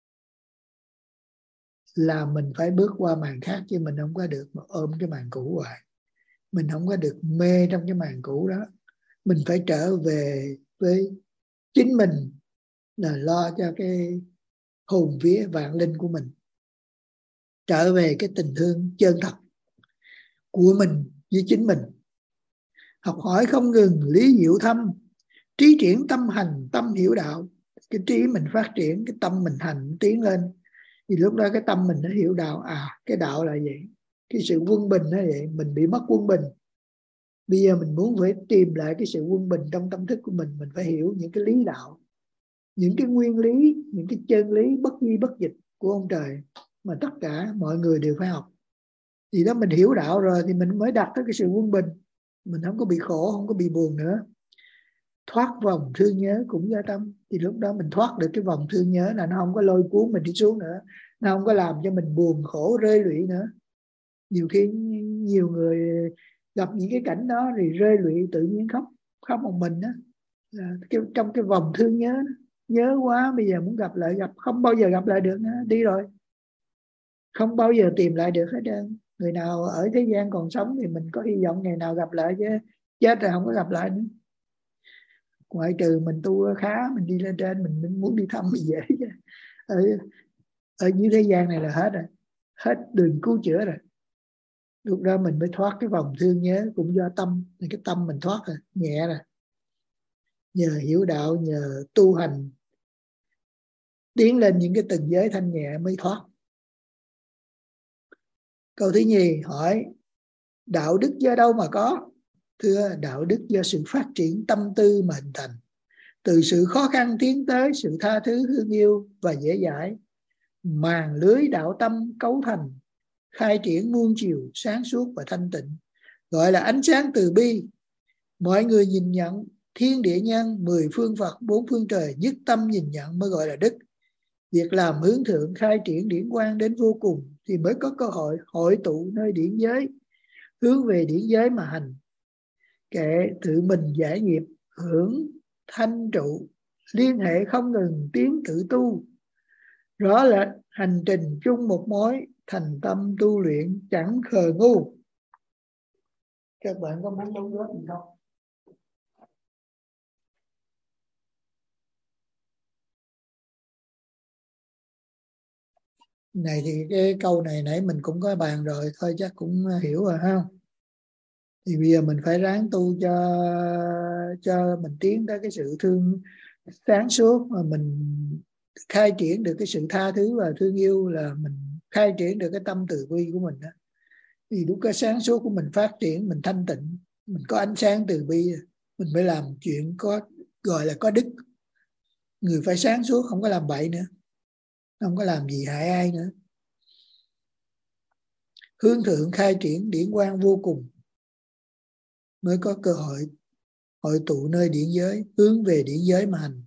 là mình phải bước qua màn khác, chứ mình không có được mà ôm cái màn cũ hoài. Mình không có được mê trong cái màn cũ đó. Mình phải trở về với chính mình, là lo cho cái hồn vía vạn linh của mình, trở về cái tình thương chân thật của mình với chính mình. Học hỏi không ngừng lý diệu thâm, trí triển tâm hành, tâm hiểu đạo. Cái trí mình phát triển, cái tâm mình hành tiến lên, thì lúc đó cái tâm mình nó hiểu đạo. Cái đạo là vậy, cái sự quân bình nó vậy. Mình bị mất quân bình, bây giờ mình muốn phải tìm lại cái sự quân bình trong tâm thức của mình phải hiểu những cái lý đạo, những cái nguyên lý, những cái chân lý bất di bất dịch của ông trời mà tất cả mọi người đều phải học. Thì đó, mình hiểu đạo rồi thì mình mới đạt tới cái sự quân bình. Mình không có bị khổ, không có bị buồn nữa. Thoát vòng thương nhớ cũng do tâm. Thì lúc đó mình thoát được cái vòng thương nhớ, là nó không có lôi cuốn mình đi xuống nữa, nó không có làm cho mình buồn khổ rơi lụy nữa. Nhiều khi nhiều người gặp những cái cảnh đó thì rơi lụy, tự nhiên khóc một mình đó. Trong cái vòng thương nhớ đó. Nhớ quá, bây giờ muốn gặp lại, không bao giờ gặp lại được nữa, đi rồi, không bao giờ tìm lại được hết trơn. Người nào ở thế gian còn sống thì mình có hy vọng ngày nào gặp lại, chứ chết rồi không có gặp lại nữa. Ngoại trừ mình tu khá, mình đi lên trên, mình muốn đi thăm thì dễ chứ. Ở dưới thế gian này là hết rồi, hết đường cứu chữa rồi. Lúc đó mình mới thoát cái vòng thương nhớ, cũng do tâm. Cái tâm mình thoát rồi, nhẹ rồi. Nhờ hiểu đạo, nhờ tu hành, tiến lên những cái tầng giới thanh nhẹ mới thoát. Câu thứ nhì hỏi, đạo đức do đâu mà có? Thưa, đạo đức do sự phát triển tâm tư mà hình thành. Từ sự khó khăn tiến tới sự tha thứ, thương yêu và dễ dãi. Màn lưới đạo tâm cấu thành, khai triển muôn chiều sáng suốt và thanh tịnh, gọi là ánh sáng từ bi. Mọi người nhìn nhận thiên địa nhân, 10 phương Phật, 4 phương trời, nhất tâm nhìn nhận mới gọi là đức. Việc làm hướng thượng, khai triển điển quang đến vô cùng thì mới có cơ hội hội tụ nơi điển giới, hướng về điển giới mà hành. Kệ tự mình giải nghiệp, hưởng thanh trụ, liên hệ không ngừng tiến tự tu. Rõ là hành trình chung một mối, thành tâm tu luyện chẳng khờ ngu. Các bạn có muốn đóng góp gì không? Này thì cái câu này nãy mình cũng có bàn rồi, thôi chắc cũng hiểu rồi ha. Thì bây giờ mình phải ráng tu cho mình tiến tới cái sự thương sáng suốt, mà mình khai triển được cái sự tha thứ và thương yêu, là mình khai triển được cái tâm từ bi của mình đó. Thì lúc cái sáng suốt của mình phát triển, mình thanh tịnh, mình có ánh sáng từ bi, mình mới làm chuyện có gọi là có đức. Người phải sáng suốt, không có làm bậy nữa, không có làm gì hại ai nữa. Hướng thượng khai triển điển quang vô cùng, mới có cơ hội hội tụ nơi điển giới, hướng về điển giới mà hành.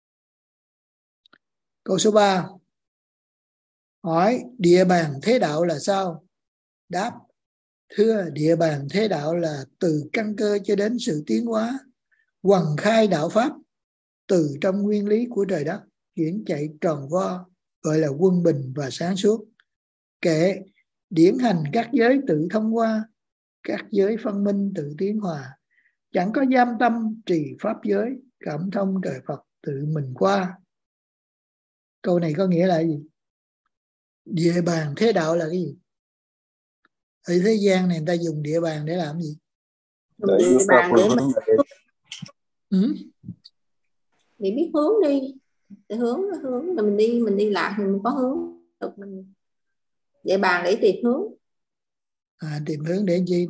Câu số 3. Hỏi địa bàn thế đạo là sao? Đáp: thưa, địa bàn thế đạo là từ căn cơ cho đến sự tiến hóa, hoằng khai đạo pháp, từ trong nguyên lý của trời đất chuyển chạy tròn vo, gọi là quân bình và sáng suốt. Kệ điển hành các giới tự thông qua, các giới phân minh tự tiến hòa, chẳng có giam tâm trì pháp giới, cảm thông trời Phật tự mình qua. Câu này có nghĩa là gì? Địa bàn thế đạo là cái gì? Ở thế gian này người ta dùng địa bàn để làm gì? Địa bàn để mình biết hướng đi, để hướng là mình đi lại thì mình có hướng được. Mình địa bàn để tìm hướng. Tìm hướng để chi?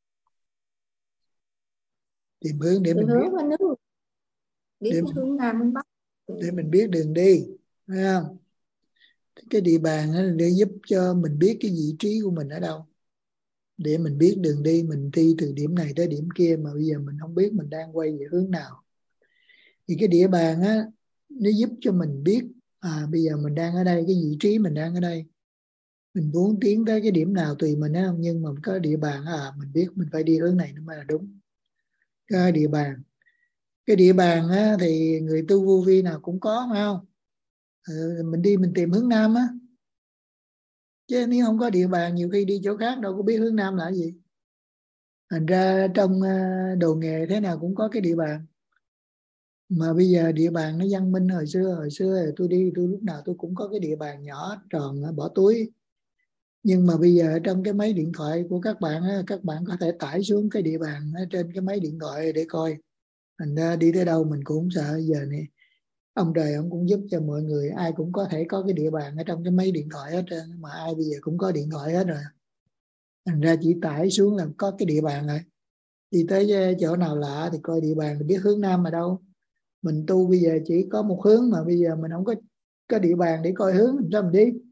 Tìm hướng để tìm mình hướng biết, biết hướng nam hướng bắc, để mình biết đường đi, phải không? Cái địa bàn đó để giúp cho mình biết cái vị trí của mình ở đâu, để mình biết đường đi, mình đi từ điểm này tới điểm kia, mà bây giờ mình không biết mình đang quay về hướng nào. Thì cái địa bàn á, nó giúp cho mình biết bây giờ mình đang ở đây, cái vị trí mình đang ở đây, mình muốn tiến tới cái điểm nào tùy mình á, nhưng mà có địa bàn mình biết mình phải đi hướng này nó mới là đúng. Cái địa bàn á, thì người tu vô vi nào cũng có, phải không? Mình đi mình tìm hướng nam á, chứ nếu không có địa bàn nhiều khi đi chỗ khác đâu có biết hướng nam là gì. Thành ra trong đồ nghề thế nào cũng có cái địa bàn. Mà bây giờ địa bàn nó văn minh. Hồi xưa tôi đi, tôi lúc nào tôi cũng có cái địa bàn nhỏ tròn bỏ túi. Nhưng mà bây giờ trong cái máy điện thoại của các bạn á, các bạn có thể tải xuống cái địa bàn ở trên cái máy điện thoại để coi. Thành ra đi tới đâu mình cũng không sợ. Giờ này ông trời ông cũng giúp cho mọi người, ai cũng có thể có cái địa bàn ở trong cái máy điện thoại hết trơn, mà ai bây giờ cũng có điện thoại hết rồi. Thành ra chỉ tải xuống là có cái địa bàn rồi. Đi tới chỗ nào lạ thì coi địa bàn, thì biết hướng nam ở đâu. Mình tu bây giờ chỉ có một hướng, mà bây giờ mình không có địa bàn để coi hướng, sao mình đi?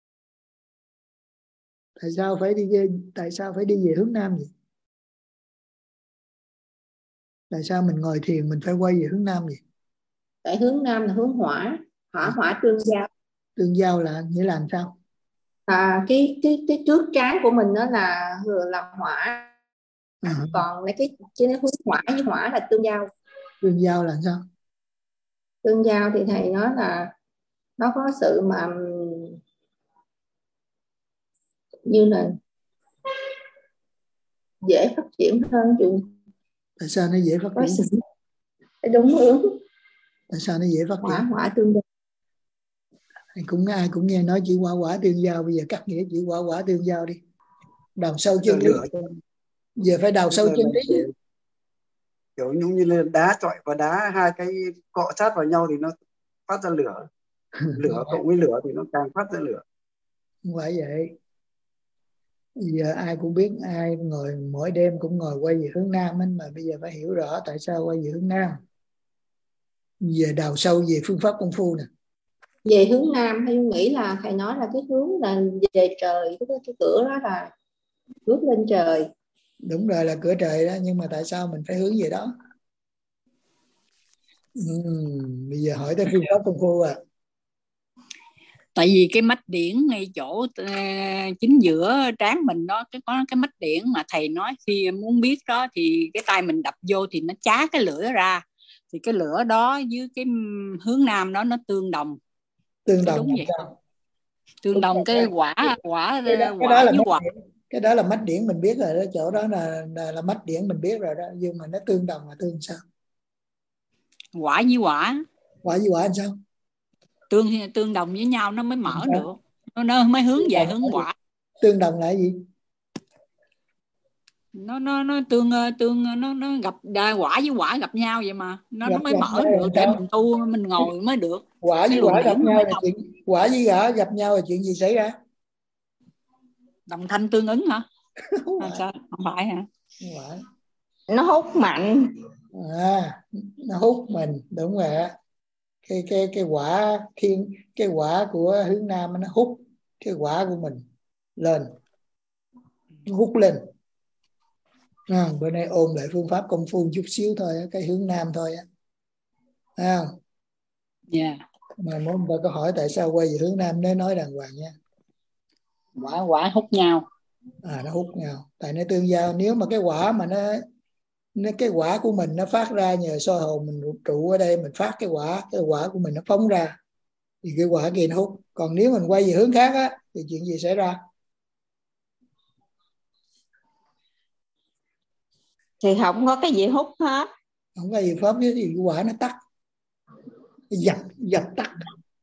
Tại sao phải đi về hướng nam vậy? Tại sao mình ngồi thiền mình phải quay về hướng nam vậy? Tại hướng nam là hướng hỏa, hỏa tương giao. Tương giao là nghĩa là làm sao? Cái trước trái của mình đó là hỏa. Còn cái hướng hỏa với hỏa là tương giao. Tương giao là sao? Tương giao thì thầy nói là nó có sự mà như là dễ phát triển hơn. Tại sao nó dễ phát triển? Đúng hướng. Tại sao nó dễ phát triển? Hỏa tương giao. Ai cũng nghe nói chữ hỏa tương giao, bây giờ cắt nghĩa chữ hỏa tương giao đi. Đào sâu chân lý. Giờ phải đào sâu chân lý. Kiểu như là đá chọi vào đá, hai cái cọ sát vào nhau thì nó phát ra lửa. Lửa cộng với lửa thì nó càng phát ra lửa. Không phải vậy. Giờ ai cũng biết, ai ngồi mỗi đêm cũng ngồi quay về hướng nam ấy, mà bây giờ phải hiểu rõ tại sao quay về hướng nam. Giờ đào sâu về phương pháp công phu nè. Về hướng nam, thầy nghĩ là thầy nói là cái hướng là về trời, cái cửa đó là bước lên trời. Đúng rồi, là cửa trời đó, nhưng mà tại sao mình phải hướng về đó? Bây giờ hỏi tới phương pháp công phu Tại vì cái mách điển ngay chỗ chính giữa trán mình đó, có cái mách điển mà thầy nói khi muốn biết đó thì cái tay mình đập vô thì nó chá cái lửa ra, thì cái lửa đó với cái hướng nam đó nó tương đồng. Tương đồng đúng vậy. Tương đồng cái quả với quả. Cái đó là mách điển mình biết rồi đó, chỗ đó là mách điển mình biết rồi đó, nhưng mà nó tương đồng là tương sao? Quả với quả. Quả với quả làm sao? Tương đồng với nhau nó mới mở được. nó mới hướng về hướng quả. Tương đồng là gì? Nó tương nó gặp quả với quả gặp nhau vậy mà nó mới mở được để mình tu, mình ngồi mới được. Quả với quả gặp nhau là chuyện, quả với quả gặp nhau là chuyện gì xảy ra? Đồng thanh tương ứng hả? Sao? Không phải hả? Không phải. Nó hút mạnh. Nó hút mình, đúng rồi á. Cái quả thiên, cái quả của hướng nam nó hút cái quả của mình lên, nó hút lên. Bữa nay ôn lại phương pháp công phu chút xíu thôi, cái hướng nam thôi á. Không? Yeah. Mà muốn ta có hỏi tại sao quay về hướng nam, nếu nói đàng hoàng nha. Quả hút nhau. Nó hút nhau, tại nó tương giao. Nếu mà cái quả mà nó cái quả của mình nó phát ra nhờ soi hồn mình trụ ở đây, mình phát cái quả của mình nó phóng ra thì cái quả kia nó hút. Còn nếu mình quay về hướng khác á thì chuyện gì xảy ra? Thì không có cái gì hút hết. Không có gì pháp chứ, thì cái quả nó tắt, dập tắt.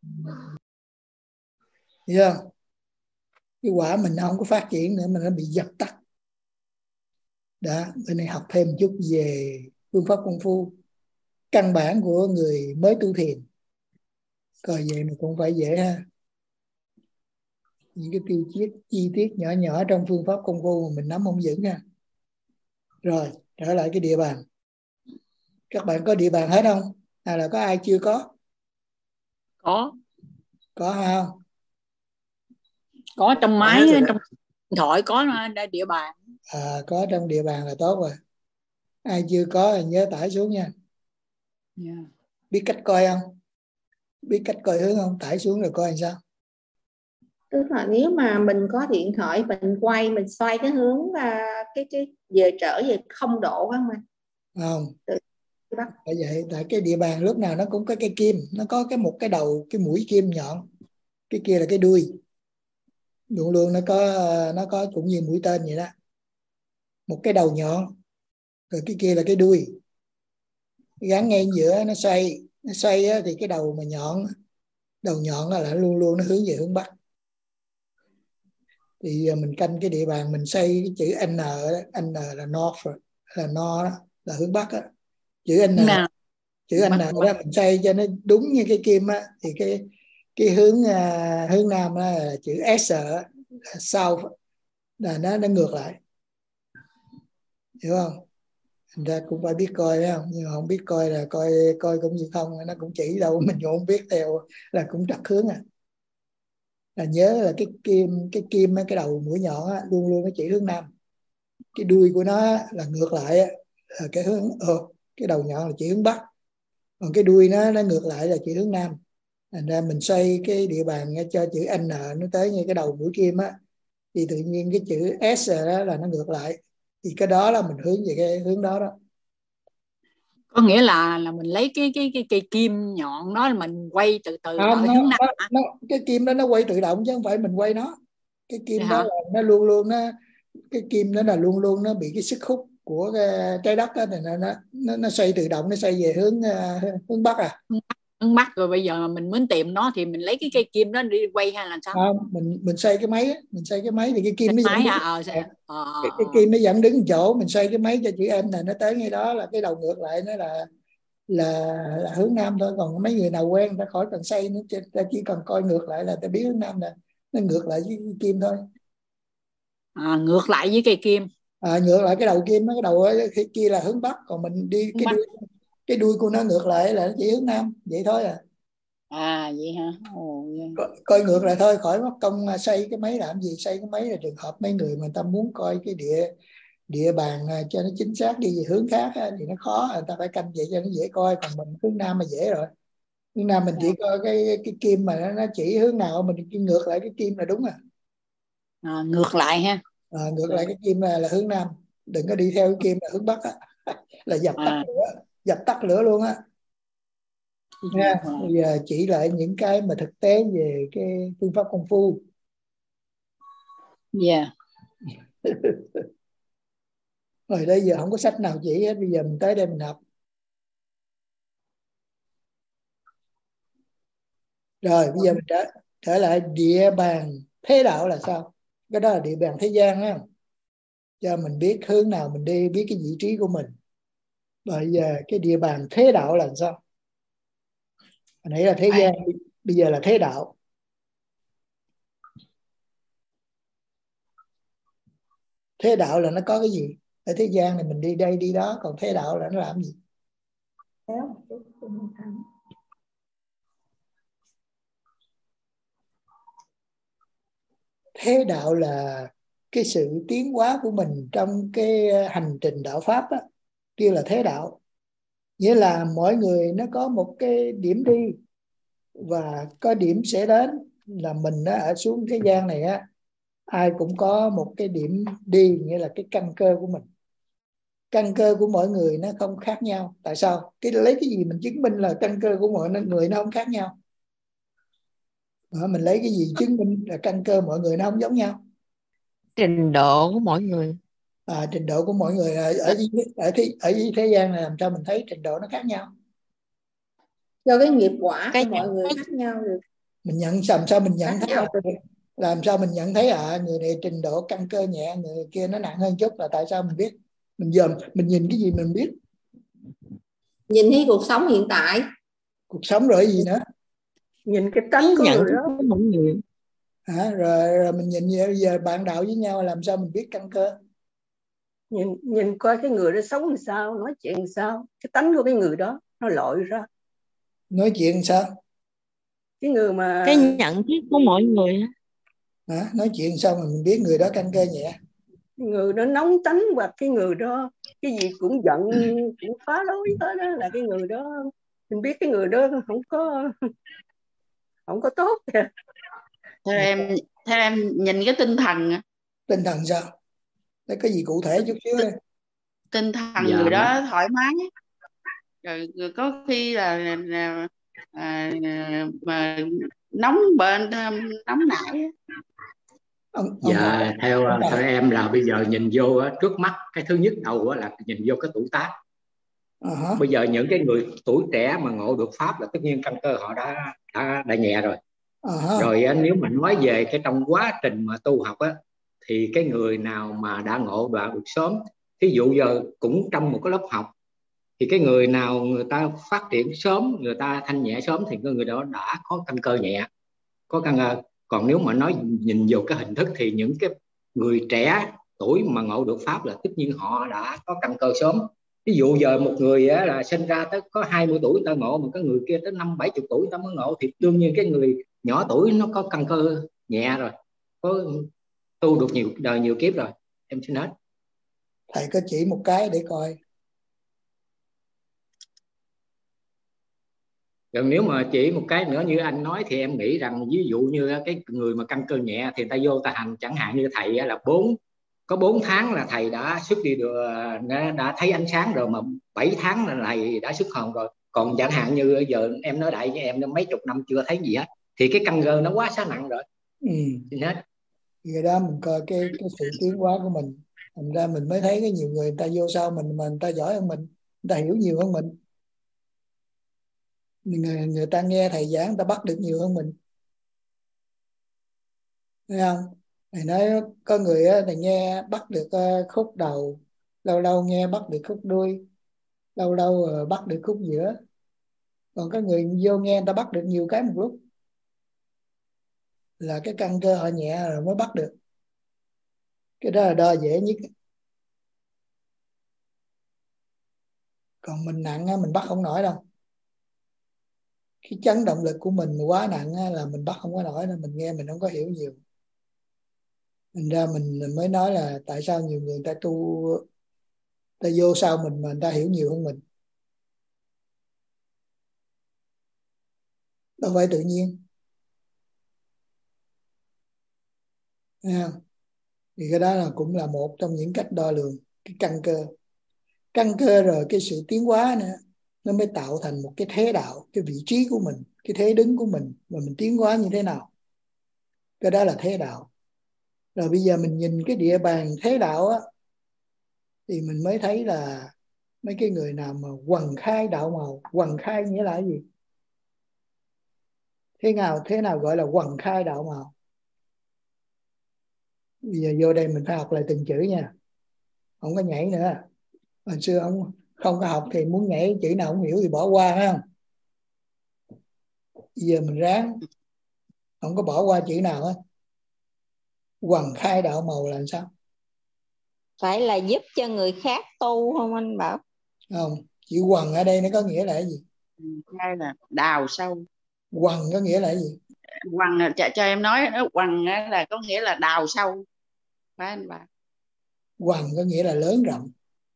Hiểu không? Cái quả mình nó không có phát triển nữa mà nó bị dập tắt. Đó, bữa nay học thêm một chút về phương pháp công phu căn bản của người mới tu thiền. Coi vậy mà cũng phải dễ ha. Những cái tiêu chí chi tiết nhỏ nhỏ trong phương pháp công phu mà mình nắm không vững ha. Rồi, trở lại cái địa bàn. Các bạn có địa bàn hết không? Hay là có ai chưa có? Có không? Có trong máy, trong điện thoại có địa bàn. Có trong địa bàn là tốt rồi. Ai chưa có thì nhớ tải xuống nha. Yeah. Biết cách coi không? Biết cách coi hướng không? Tải xuống rồi coi làm sao. Tức là nếu mà mình có điện thoại mình quay, mình xoay cái hướng cái về trở về không độ không mà. Không. Tại vậy, tại cái địa bàn lúc nào nó cũng có cái kim, nó có một cái đầu, cái mũi kim nhọn, cái kia là cái đuôi. Luôn luôn nó có cũng như mũi tên vậy đó, một cái đầu nhọn, rồi cái kia là cái đuôi gắn ngay giữa. Nó xoay á, thì cái đầu mà đầu nhọn là luôn luôn nó hướng về hướng bắc. Thì mình canh cái địa bàn, mình xoay cái chữ N đó, N là north, là no đó, là hướng bắc đó. Chữ N đó mình xoay cho nó đúng như cái kim á, thì cái hướng nam đó là chữ S là south, là nó ngược lại. Hiểu không? Thành ra cũng phải biết coi đấy không, nhưng mà không biết coi là coi cũng như không, nó cũng chỉ đâu, mình cũng không biết theo là cũng trật hướng à. Là nhớ là cái kim cái đầu mũi nhọn á, luôn luôn nó chỉ hướng nam. Cái đuôi của nó là ngược lại á, là cái hướng cái đầu nhọn là chỉ hướng bắc, còn cái đuôi nó ngược lại là chỉ hướng nam. Thành ra mình xoay cái địa bàn cho chữ N nó tới như cái đầu mũi kim á, thì tự nhiên cái chữ S đó là nó ngược lại, thì cái đó là mình hướng về cái hướng đó đó. Có nghĩa là mình lấy cái kim nhọn đó mình quay từ từ tới hướng nam. Cái kim đó nó quay tự động chứ không phải mình quay nó. Cái kim đó là nó luôn luôn cái kim đó là luôn luôn nó bị cái sức hút của cái trái đất đó, thì nó xoay tự động, nó xoay về hướng bắc à. Hướng bắc. Rồi bây giờ mình muốn tìm nó thì mình lấy cái cây kim đó đi quay hay là sao? Không, mình xoay cái máy á, mình xoay cái máy thì cái kim nó dẫn đứng. Cái kim nó dẫn đứng chỗ, mình xoay cái máy cho chữ N là nó tới ngay đó, là cái đầu ngược lại nó là hướng nam thôi. Còn mấy người nào quen ta khỏi cần xoay nữa, ta chỉ cần coi ngược lại là ta biết hướng nam, là nó ngược lại với cái kim thôi. Ngược lại với cây kim. Ngược lại cái đầu kim, cái đầu kia là hướng bắc, còn mình đi cái đuôi của nó ngược lại là nó chỉ hướng nam, vậy thôi à. Vậy hả? Coi ngược lại thôi, khỏi mất công xây cái máy làm gì. Xây cái máy là trường hợp mấy người mà ta muốn coi cái địa bàn cho nó chính xác đi về hướng khác thì nó khó, người ta phải canh vậy cho nó dễ coi. Còn mình hướng nam mà dễ rồi. Hướng nam mình chỉ coi cái kim mà nó chỉ hướng nào, mình ngược lại cái kim là đúng à. Ngược lại ha. Ngược lại cái kim là hướng nam, đừng có đi theo cái kim là hướng bắc á. Là dập tắt lửa luôn á. Bây giờ chỉ lại những cái mà thực tế về cái phương pháp công phu. Rồi đây giờ không có sách nào chỉ hết, bây giờ mình tới đây mình học. Rồi bây giờ mình trở lại địa bàn thế đạo là sao? Cái đó là địa bàn thế gian á, cho mình biết hướng nào mình đi, biết cái vị trí của mình. Bây giờ cái địa bàn thế đạo là sao? Hồi nãy là thế gian, bây giờ là thế đạo. Thế đạo là nó có cái gì? Ở thế gian này mình đi đây đi đó, còn thế đạo là nó làm gì? Thế đạo là cái sự tiến hóa của mình trong cái hành trình đạo pháp á, kêu là thế đạo. Nghĩa là mỗi người nó có một cái điểm đi và có điểm sẽ đến. Là mình á, ở xuống thế gian này á, ai cũng có một cái điểm đi, nghĩa là cái căn cơ của mình. Căn cơ của mỗi người nó không khác nhau. Tại sao? Lấy cái gì mình chứng minh là căn cơ của mọi người nó không khác nhau? Mình lấy cái gì chứng minh là căn cơ mọi người nó không giống nhau? Trình độ của mỗi người. Trình độ của mỗi người ở thế gian này làm sao mình thấy trình độ nó khác nhau? Do cái nghiệp quả của mọi người khác nhau được. Mình nhận làm sao mình nhận thấy làm sao mình nhận thấy người này trình độ căn cơ nhẹ, người kia nó nặng hơn chút, là tại sao mình biết? Mình nhìn cái gì mình biết? Nhìn thấy cuộc sống hiện tại. Cuộc sống rồi gì nữa? Nhìn cái tánh của người đó. Mọi người. Rồi mình nhìn giờ bạn đạo với nhau làm sao mình biết căn cơ? Nhìn coi cái người đó sống làm sao, nói chuyện làm sao, cái tánh của cái người đó nó lội ra. Nói chuyện sao? Cái người mà cái nhận thức của mọi người. Nói chuyện sao mà mình biết người đó căn cơ nhẹ? Người đó nóng tánh, hoặc cái người đó cái gì cũng giận, cũng phá đối hết đó, là cái người đó mình biết cái người đó không có tốt kìa. Theo em nhìn cái tinh thần. Tinh thần sao? Đấy, có gì cụ thể chút xíu đây. Tinh thần người đó thoải mái, rồi có khi là mà nóng bệnh, nóng nảy. Theo em là bây giờ nhìn vô trước mắt, cái thứ nhất đầu là nhìn vô cái tuổi tác. Bây giờ những cái người tuổi trẻ mà ngộ được pháp là tất nhiên căn cơ họ đã nhẹ rồi. Rồi nếu mà nói về cái trong quá trình mà tu học á, thì cái người nào mà đã ngộ đoạn được sớm, ví dụ giờ cũng trong một cái lớp học, thì cái người nào người ta phát triển sớm, người ta thanh nhẹ sớm, thì người đó đã có căn cơ nhẹ, có căn cơ. Còn nếu mà nói nhìn vào cái hình thức thì những cái người trẻ tuổi mà ngộ được pháp là tất nhiên họ đã có căn cơ sớm. Ví dụ giờ một người là sinh ra tới có 20 tuổi ta ngộ, mà cái người kia tới 50-70 tuổi ta mới ngộ, thì đương nhiên cái người nhỏ tuổi nó có căn cơ nhẹ rồi, có tu được nhiều đời nhiều kiếp rồi. Em xin hết. Thầy có chỉ một cái để coi. Rồi nếu mà chỉ một cái nữa như anh nói thì em nghĩ rằng ví dụ như cái người mà căn cơ nhẹ thì ta vô ta hành, chẳng hạn như thầy là 4 tháng là thầy đã xuất đi được, đã thấy ánh sáng rồi, mà 7 tháng là thầy đã xuất hồn rồi. Còn chẳng hạn như giờ em nói đại với em mấy chục năm chưa thấy gì hết, thì cái căn cơ nó quá xá nặng rồi. Xin hết. Vậy đó mình coi cái sự tiến hóa của mình, thành ra mình mới thấy cái nhiều người ta vô sau mình mà người ta giỏi hơn mình, người ta hiểu nhiều hơn mình. Người ta nghe thầy giảng, người ta bắt được nhiều hơn mình, thấy không? Thầy nói có người thầy nghe bắt được khúc đầu, lâu lâu nghe bắt được khúc đuôi, lâu lâu bắt được khúc giữa. Còn có người vô nghe người ta bắt được nhiều cái một lúc, là cái căn cơ họ nhẹ rồi mới bắt được. Cái đó là đo dễ nhất. Còn mình nặng mình bắt không nổi đâu. Cái chấn động lực của mình quá nặng là mình bắt không có nổi, nên mình nghe mình không có hiểu nhiều. Thành ra mình mới nói là tại sao nhiều người ta tu, ta vô sau mình mà người ta hiểu nhiều hơn mình. Đâu phải tự nhiên. Thấy không? Thì cái đó là cũng là một trong những cách đo lường cái căn cơ. Căn cơ rồi cái sự tiến hóa nữa, nó mới tạo thành một cái thế đạo, cái vị trí của mình, cái thế đứng của mình, và mình tiến hóa như thế nào. Cái đó là thế đạo. Rồi bây giờ mình nhìn cái địa bàn thế đạo á, thì mình mới thấy là mấy cái người nào mà hoằng khai đạo màu. Hoằng khai nghĩa là cái gì? Thế nào gọi là hoằng khai đạo màu? Bây giờ vô đây mình phải học lại từng chữ nha, không có nhảy nữa. Hồi xưa không có học thì muốn nhảy chữ nào không hiểu thì bỏ qua, phải không? Bây giờ mình ráng không có bỏ qua chữ nào hết. Hoằng khai đạo màu là sao? Phải là giúp cho người khác tu không anh Bảo? Không, chữ hoằng ở đây nó có nghĩa là cái gì? Hay là đào sâu. Hoằng có nghĩa là cái gì? Hoằng cho em nói, nó hoằng là có nghĩa là đào sâu, phải anh Bảo? Hoằng có nghĩa là lớn rộng.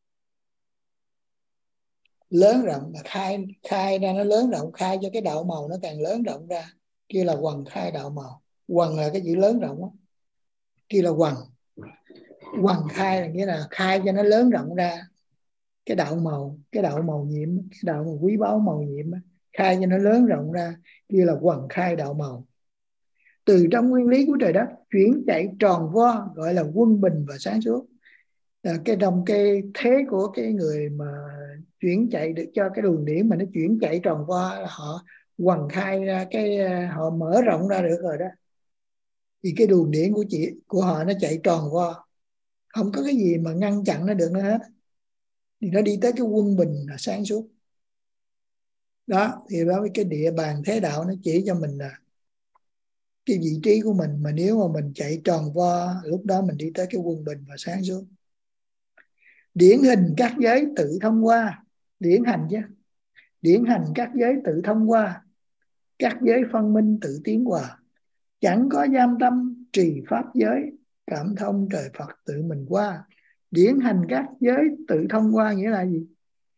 Lớn rộng là khai ra nó lớn rộng, khai cho cái đạo màu nó càng lớn rộng ra, kia là hoằng khai đạo màu. Hoằng là cái chữ lớn rộng đó, kia là hoằng. Hoằng khai là nghĩa là khai cho nó lớn rộng ra cái đạo màu nhiệm, cái đạo màu quý báu màu nhiệm, khai cho nó lớn rộng ra, kia là hoằng khai đạo màu. Từ trong nguyên lý của trời đất chuyển chạy tròn vo gọi là quân bình và sáng suốt. Cái trong cái thế của cái người mà chuyển chạy được cho cái luồng điển mà nó chuyển chạy tròn vo là họ hoằng khai ra họ mở rộng ra được rồi đó. Thì cái luồng điển của họ nó chạy tròn vo, không có cái gì mà ngăn chặn nó được nữa hết. Thì nó đi tới cái quân bình là sáng suốt. Đó, thì đó cái địa bàn thế đạo nó chỉ cho mình là cái vị trí của mình, mà nếu mà mình chạy tròn vo lúc đó mình đi tới cái quân bình và sáng suốt. Điển hình các giới tự thông qua, điển hành chứ, điển hành các giới tự thông qua, các giới phân minh tự tiến hòa, chẳng có giam tâm trì pháp giới, cảm thông trời Phật tự mình qua. Điển hành các giới tự thông qua nghĩa là gì?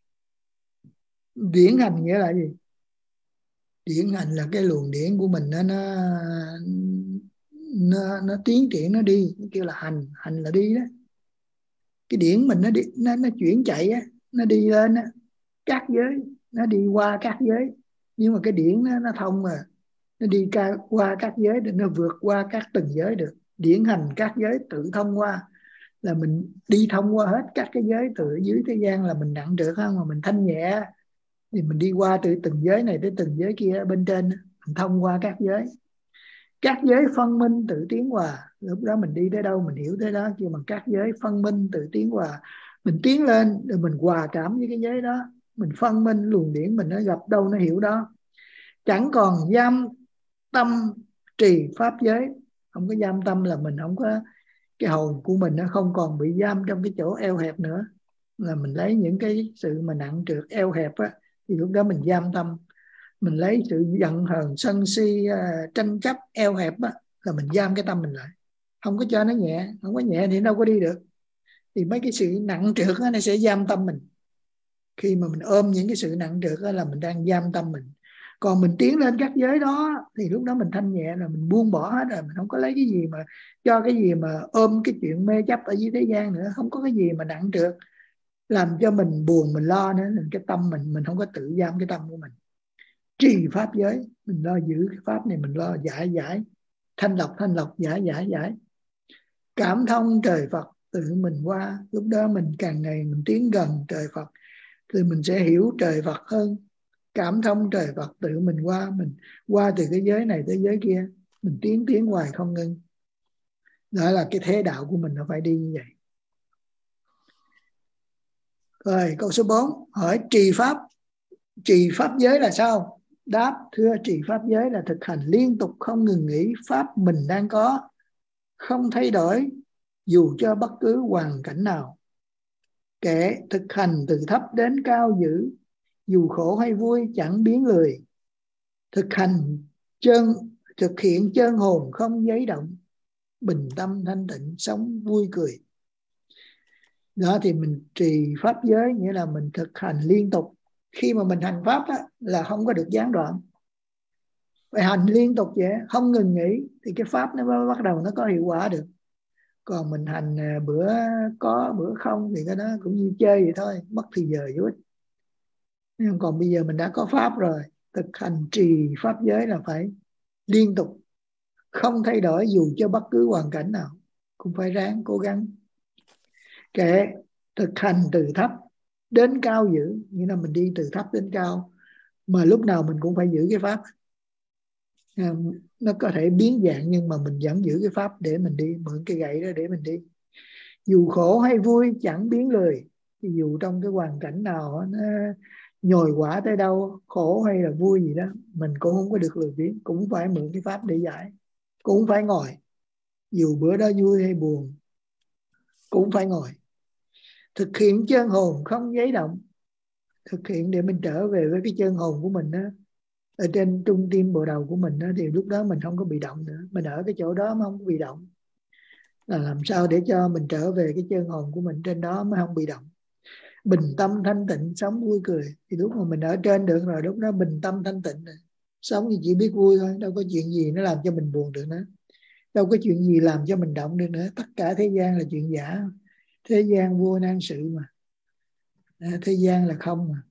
Điển hành nghĩa là gì? Điển hành là cái luồng điển của mình nó tiến triển, nó đi, nó kêu là hành là đi đó. Cái điển mình nó chuyển chạy á, nó đi lên á, các giới, nó đi qua các giới. Nhưng mà cái điển nó thông mà, nó đi qua các giới để nó vượt qua các từng giới được. Điển hành các giới tự thông qua là mình đi thông qua hết các cái giới. Từ dưới thế gian là mình nặng trược không, mà mình thanh nhẹ thì mình đi qua từ từng giới này tới từng giới kia ở bên trên, mình thông qua các giới. Các giới phân minh tự tiến hòa, lúc đó mình đi tới đâu mình hiểu tới đó, kêu bằng các giới phân minh tự tiến hòa. Mình tiến lên rồi mình hòa cảm với cái giới đó, mình phân minh luồng điển mình, nó gặp đâu nó hiểu đó. Chẳng còn giam tâm trì pháp giới. Không có giam tâm là mình không có, cái hồn của mình nó không còn bị giam trong cái chỗ eo hẹp nữa. Là mình lấy những cái sự mà nặng trược eo hẹp á, thì lúc đó mình giam tâm. Mình lấy sự giận hờn sân si tranh chấp eo hẹp á, là mình giam cái tâm mình lại, không có cho nó nhẹ. Không có nhẹ thì đâu có đi được. Thì mấy cái sự nặng trược á, nó sẽ giam tâm mình. Khi mà mình ôm những cái sự nặng trược á, là mình đang giam tâm mình. Còn mình tiến lên các giới đó thì lúc đó mình thanh nhẹ rồi, mình buông bỏ hết rồi. Mình không có lấy cái gì mà cho cái gì mà ôm cái chuyện mê chấp ở dưới thế gian nữa. Không có cái gì mà nặng trược làm cho mình buồn, mình lo nữa. Nên cái tâm mình không có tự giam cái tâm của mình. Trì pháp giới, mình lo giữ cái pháp này, mình lo giải, thanh lọc, giải. Cảm thông trời Phật tự mình qua. Lúc đó mình càng ngày mình tiến gần trời Phật thì mình sẽ hiểu trời Phật hơn. Cảm thông trời Phật tự mình qua. Mình qua từ cái giới này tới giới kia, mình tiến hoài không ngừng. Đó là cái thế đạo của mình, nó phải đi như vậy. Rồi câu số 4 hỏi trì pháp giới là sao? Đáp: thưa, trì pháp giới là thực hành liên tục không ngừng nghỉ pháp mình đang có, không thay đổi dù cho bất cứ hoàn cảnh nào. Kệ thực hành từ thấp đến cao dữ, dù khổ hay vui chẳng biến lười. Thực hiện chân hồn không giấy động, bình tâm thanh tịnh sống vui cười. Đó thì mình trì pháp giới nghĩa là mình thực hành liên tục. Khi mà mình hành pháp á, là không có được gián đoạn, phải hành liên tục vậy, không ngừng nghỉ thì cái pháp nó bắt đầu nó có hiệu quả được. Còn mình hành bữa có bữa không thì cái đó cũng như chơi vậy thôi, mất thì giờ vô ích. Nhưng còn bây giờ mình đã có pháp rồi, thực hành trì pháp giới là phải liên tục, không thay đổi dù cho bất cứ hoàn cảnh nào, cũng phải ráng cố gắng. Kệ thực hành từ thấp đến cao giữ, nghĩa là mình đi từ thấp đến cao, mà lúc nào mình cũng phải giữ cái pháp. Nó có thể biến dạng nhưng mà mình vẫn giữ cái pháp để mình đi, mượn cái gậy đó để mình đi. Dù khổ hay vui chẳng biến lười. Dù trong cái hoàn cảnh nào nó nhồi quả tới đâu, khổ hay là vui gì đó, mình cũng không có được lười biếng, cũng phải mượn cái pháp để giải, cũng phải ngồi. Dù bữa đó vui hay buồn cũng phải ngồi. Thực hiện chân hồn không giấy động. Thực hiện để mình trở về với cái chân hồn của mình đó, ở trên trung tim bộ đầu của mình đó, thì lúc đó mình không có bị động nữa. Mình ở cái chỗ đó mà không có bị động. Là làm sao để cho mình trở về cái chân hồn của mình trên đó mới không bị động. Bình tâm thanh tịnh, sống vui cười. Thì lúc mà mình ở trên được rồi, lúc đó bình tâm thanh tịnh rồi. Sống thì chỉ biết vui thôi, đâu có chuyện gì nó làm cho mình buồn được nữa, đâu có chuyện gì làm cho mình động được nữa. Tất cả thế gian là chuyện giả. Thế gian vô nan sự mà. Thế gian là không mà.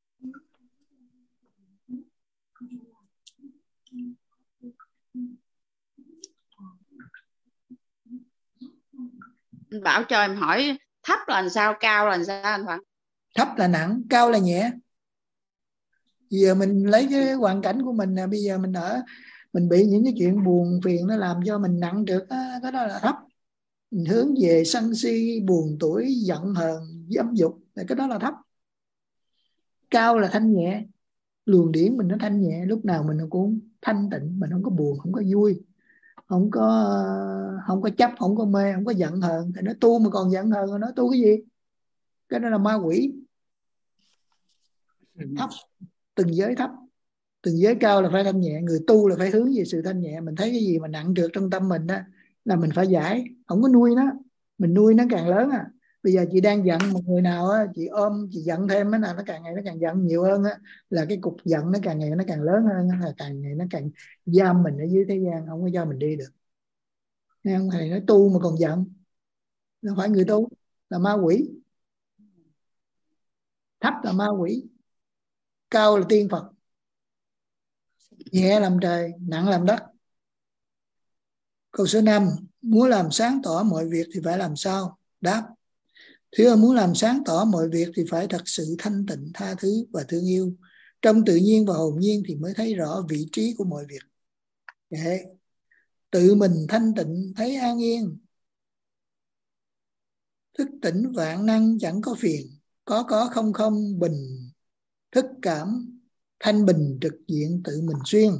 Anh Bảo cho em hỏi thấp là làm sao, cao là làm sao anh Thuận? Thấp là nặng, cao là nhẹ. Giờ mình lấy cái hoàn cảnh của mình, bây giờ mình ở, mình bị những cái chuyện buồn phiền nó làm cho mình nặng được, cái đó là thấp. Mình hướng về sân si, buồn tuổi, giận hờn, dâm dục, cái đó là thấp. Cao là thanh nhẹ, luồng điển mình nó thanh nhẹ, lúc nào mình cũng thanh tịnh, mình không có buồn, không có vui, không có chấp, không có mê, không có giận hờn. Thì nó tu mà còn giận hờn, nó tu cái gì? Cái đó là ma quỷ. Thấp, từng giới thấp. Từng giới cao là phải thanh nhẹ. Người tu là phải hướng về sự thanh nhẹ. Mình thấy cái gì mà nặng trược trong tâm mình đó, là mình phải giải, không có nuôi nó. Mình nuôi nó càng lớn à. Bây giờ chị đang giận một người nào á, chị ôm, chị giận thêm nó càng ngày nó càng giận nhiều hơn á, là cái cục giận nó càng ngày nó càng lớn hơn, là càng ngày nó càng giam mình ở dưới thế gian, không có cho mình đi được. Nghe không? Thầy nói tu mà còn giận, nó phải người tu, là ma quỷ. Thấp là ma quỷ, cao là tiên Phật. Nhẹ làm trời, nặng làm đất. Câu số 5, muốn làm sáng tỏ mọi việc thì phải làm sao? Đáp: Thưa, muốn làm sáng tỏ mọi việc thì phải thật sự thanh tịnh, tha thứ và thương yêu. Trong tự nhiên và hồn nhiên thì mới thấy rõ vị trí của mọi việc. Để tự mình thanh tịnh thấy an yên. Thức tỉnh vạn năng chẳng có phiền. Có không không bình. Thức cảm thanh bình trực diện tự mình xuyên.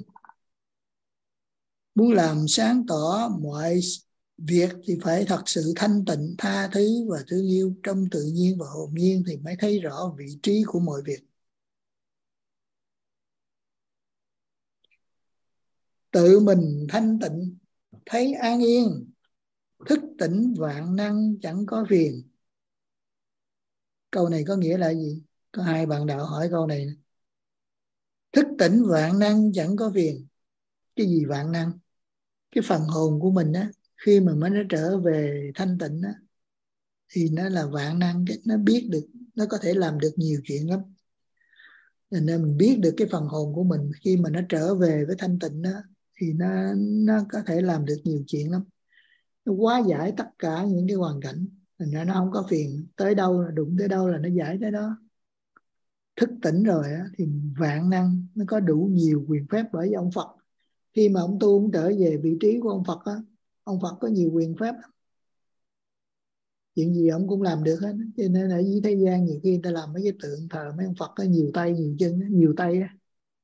Muốn làm sáng tỏ mọi việc thì phải thật sự thanh tịnh, tha thứ và thương yêu. Trong tự nhiên và hồn nhiên thì mới thấy rõ vị trí của mọi việc. Tự mình thanh tịnh thấy an yên. Thức tỉnh vạn năng chẳng có phiền. Câu này có nghĩa là gì? Có hai bạn đạo hỏi câu này. Thức tỉnh vạn năng chẳng có phiền. Cái gì vạn năng? Cái phần hồn của mình á, khi mà nó trở về thanh tịnh á, thì nó là vạn năng. Nó biết được, nó có thể làm được nhiều chuyện lắm. Nên mình biết được cái phần hồn của mình khi mà nó trở về với thanh tịnh á, thì nó có thể làm được nhiều chuyện lắm. Nó hóa giải tất cả những cái hoàn cảnh. Thành ra nó không có phiền. Tới đâu, đụng tới đâu là nó giải tới đó. Thức tỉnh rồi á, thì vạn năng nó có đủ nhiều quyền phép. Bởi vì ông Phật, khi mà ông tu, ông trở về vị trí của ông Phật á, ông Phật có nhiều quyền phép. Chuyện gì ông cũng làm được hết. Cho nên ở dưới thế gian nhiều khi người ta làm mấy cái tượng thờ mấy ông Phật có nhiều tay nhiều chân. Nhiều tay á,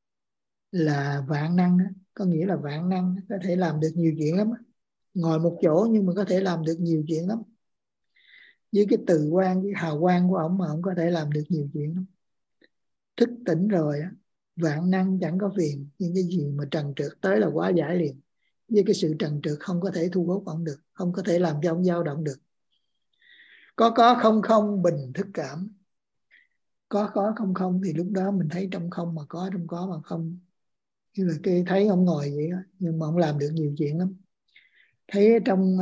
là vạn năng á. Có nghĩa là vạn năng có thể làm được nhiều chuyện lắm. Ngồi một chỗ nhưng mà có thể làm được nhiều chuyện lắm. Với cái từ quan, cái hào quang của ông mà ông có thể làm được nhiều chuyện lắm. Thức tỉnh rồi á, vạn năng chẳng có phiền. Nhưng cái gì mà trần trượt tới là quá giải liền. Với cái sự trần trượt không có thể thu hút ông được, không có thể làm cho ông dao động được. Có không không bình thức cảm. Có không không thì lúc đó mình thấy trong không mà có, trong có mà không. Như là cái thấy ông ngồi vậy đó, nhưng mà ông làm được nhiều chuyện lắm. Thấy trong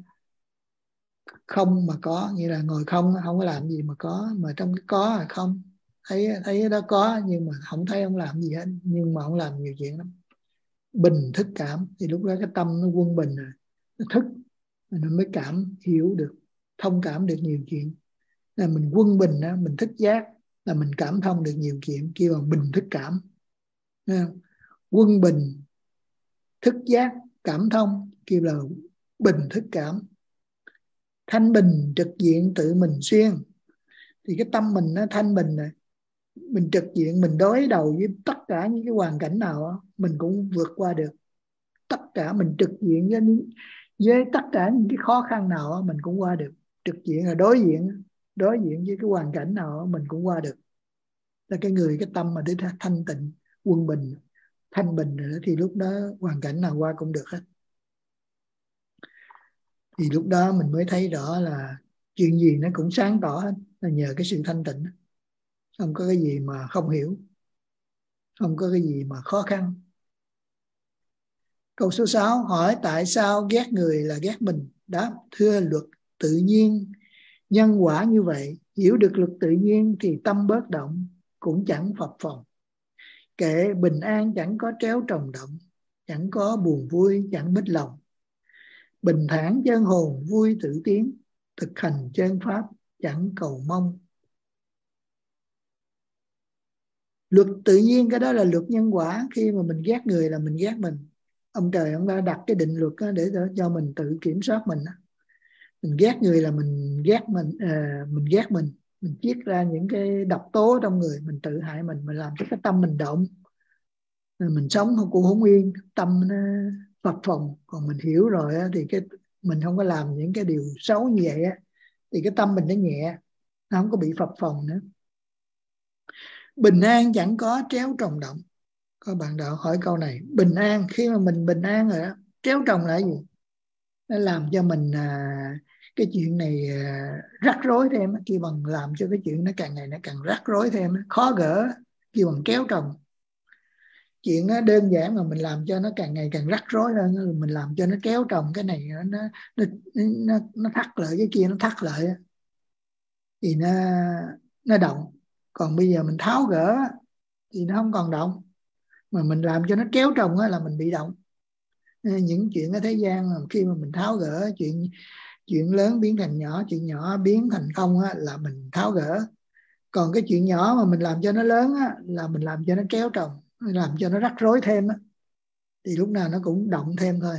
không mà có, như là ngồi không có làm gì mà có, mà trong cái có là không. Thấy đó có nhưng mà không thấy ông làm gì hết, nhưng mà ông làm nhiều chuyện lắm. Bình thức cảm thì lúc đó cái tâm nó quân bình rồi, nó thức, nó mới cảm hiểu được, thông cảm được nhiều chuyện. Là mình quân bình đó, mình thức giác là mình cảm thông được nhiều chuyện, kêu bằng bình thức cảm. Quân bình thức giác cảm thông kêu là bình thức cảm. Thanh bình trực diện tự mình xuyên, thì cái tâm mình nó thanh bình này, mình trực diện, mình đối đầu với tất cả những cái hoàn cảnh nào đó, mình cũng vượt qua được. Tất cả mình trực diện với tất cả những cái khó khăn nào đó, mình cũng qua được. Trực diện là đối diện với cái hoàn cảnh nào đó, mình cũng qua được. Là cái người, cái tâm mà để thanh tịnh, quân bình, thanh bình rồi đó, thì lúc đó hoàn cảnh nào qua cũng được hết. Thì lúc đó mình mới thấy rõ là chuyện gì nó cũng sáng tỏ hết, là nhờ cái sự thanh tịnh. Không có cái gì mà không hiểu, không có cái gì mà khó khăn. Câu số 6 hỏi tại sao ghét người là ghét mình? Đáp: thưa luật tự nhiên nhân quả như vậy, hiểu được luật tự nhiên thì tâm bớt động, cũng chẳng phập phồng. Kệ bình an chẳng có tréo trồng động, chẳng có buồn vui chẳng bích lòng. Bình thản chân hồn vui tự tiến, thực hành chân pháp chẳng cầu mong. Luật tự nhiên cái đó là luật nhân quả. Khi mà mình ghét người là mình ghét mình. Ông trời ông đã đặt cái định luật để cho mình tự kiểm soát mình. Mình ghét người là mình ghét mình chiết ra những cái độc tố trong người, mình tự hại mình làm cho cái tâm mình động, mình sống cũng không yên, tâm nó phập phồng. Còn mình hiểu rồi thì cái mình không có làm những cái điều xấu như vậy thì cái tâm mình nó nhẹ, nó không có bị phập phồng nữa. Bình an chẳng có tréo trồng động. Có bạn đạo hỏi câu này, bình an, khi mà mình bình an rồi đó, tréo trồng là cái gì? Nó làm cho mình cái chuyện này rắc rối thêm, kêu bằng làm cho cái chuyện nó càng ngày nó càng rắc rối thêm, khó gỡ, kêu bằng kéo trồng. Chuyện nó đơn giản mà mình làm cho nó càng ngày càng rắc rối hơn, mình làm cho nó kéo trồng, cái này nó thắt lại, cái kia nó thắt lại thì nó động. Còn bây giờ mình tháo gỡ thì nó không còn động, mà mình làm cho nó kéo trồng là mình bị động. Những chuyện ở thế gian mà khi mà mình tháo gỡ, chuyện lớn biến thành nhỏ, chuyện nhỏ biến thành không là mình tháo gỡ. Còn cái chuyện nhỏ mà mình làm cho nó lớn là mình làm cho nó kéo trồng, làm cho nó rắc rối thêm thì lúc nào nó cũng động thêm thôi.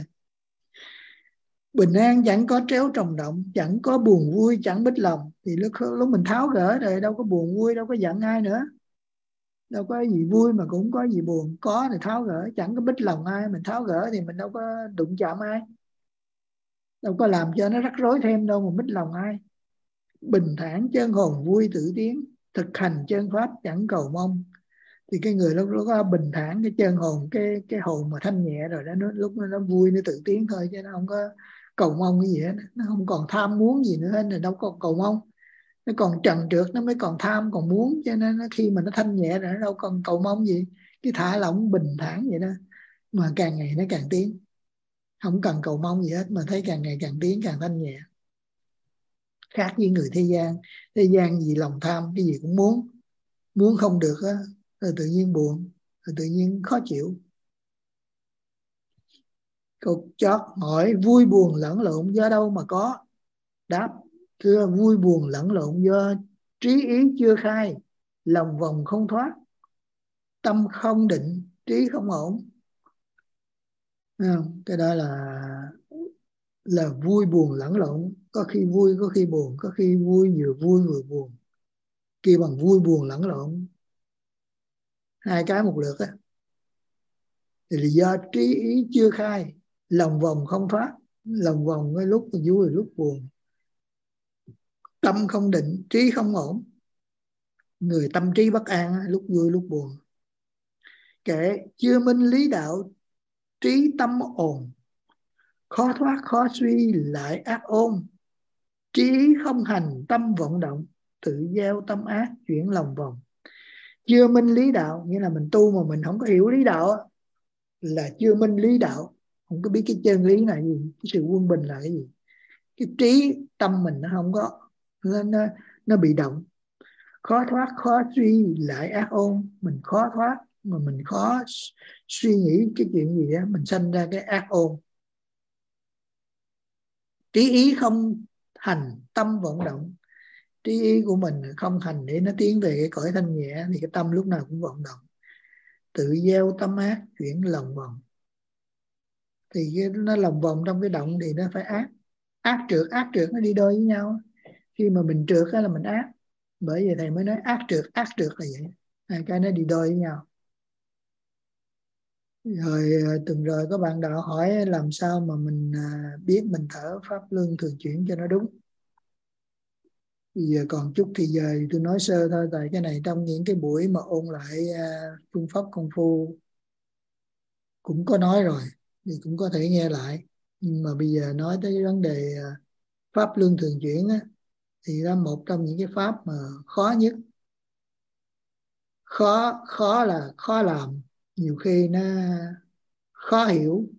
Bình an chẳng có tréo trồng động, chẳng có buồn vui chẳng bích lòng. Thì lúc mình tháo gỡ rồi đâu có buồn vui, đâu có giận ai nữa, đâu có gì vui mà cũng có gì buồn. Có thì tháo gỡ, chẳng có bích lòng ai. Mình tháo gỡ thì mình đâu có đụng chạm ai, đâu có làm cho nó rắc rối thêm đâu mà bích lòng ai. Bình thản chân hồn vui tự tiến, thực hành chân pháp chẳng cầu mong. Thì cái người lúc đó bình thản, cái chân hồn, cái hồn mà thanh nhẹ rồi đó, lúc nó vui, nó tự tiến thôi, chứ nó không có cầu mong cái gì hết. Nó không còn tham muốn gì nữa hết, là đâu có cầu mong. Nó còn trần trượt nó mới còn tham còn muốn, cho nên khi mà nó thanh nhẹ rồi nó đâu còn cầu mong gì. Cái thả lỏng bình thản vậy đó, mà càng ngày nó càng tiến, không cần cầu mong gì hết, mà thấy càng ngày càng tiến, càng thanh nhẹ. Khác với người thế gian. Thế gian gì lòng tham, cái gì cũng muốn không được rồi tự nhiên buồn, rồi tự nhiên khó chịu. Câu chót hỏi vui buồn lẫn lộn do đâu mà có? Đáp: thưa vui buồn lẫn lộn do trí ý chưa khai, lòng vòng không thoát, tâm không định, trí không ổn. Cái đó là vui buồn lẫn lộn. Có khi vui có khi buồn, có khi vui vừa buồn, kia bằng vui buồn lẫn lộn, hai cái một lượt thì là do trí ý chưa khai, lòng vòng không thoát. Lòng vòng cái lúc vui lúc buồn, tâm không định, trí không ổn. Người tâm trí bất an lúc vui lúc buồn. Kệ chưa minh lý đạo, trí tâm ồn, khó thoát khó suy lại ác ôn. Trí ý không hành tâm vọng động, tự gieo tâm ác chuyển lòng vòng. Chưa minh lý đạo nghĩa là mình tu mà mình không có hiểu lý đạo là chưa minh lý đạo, không có biết cái chân lý là gì, cái sự quân bình là cái gì. Cái trí tâm mình nó không có, nó bị động, khó thoát khó suy lại ác ôn. Mình khó thoát mà mình khó suy nghĩ cái chuyện gì đó, mình sanh ra cái ác ôn. Trí ý không hành tâm vận động, trí ý của mình không hành để nó tiến về cái cõi thanh nhẹ thì cái tâm lúc nào cũng vận động, tự gieo tâm ác chuyển lòng vòng. thì nó lòng vòng trong cái động thì nó phải ác trượt nó đi đôi với nhau. Khi mà mình trượt là mình ác, bởi vì thầy mới nói ác trượt là vậy, hai cái nó đi đôi với nhau. Rồi tuần rồi có bạn đạo hỏi làm sao mà mình biết mình thở pháp luân thường chuyển cho nó đúng. Bây giờ còn chút thì giờ thì tôi nói sơ thôi, tại cái này trong những cái buổi mà ôn lại phương pháp công phu cũng có nói rồi thì cũng có thể nghe lại. Nhưng mà bây giờ nói tới vấn đề pháp luân thường chuyển á, thì là một trong những cái pháp mà khó nhất. Khó là khó làm, nhiều khi nó khó hiểu.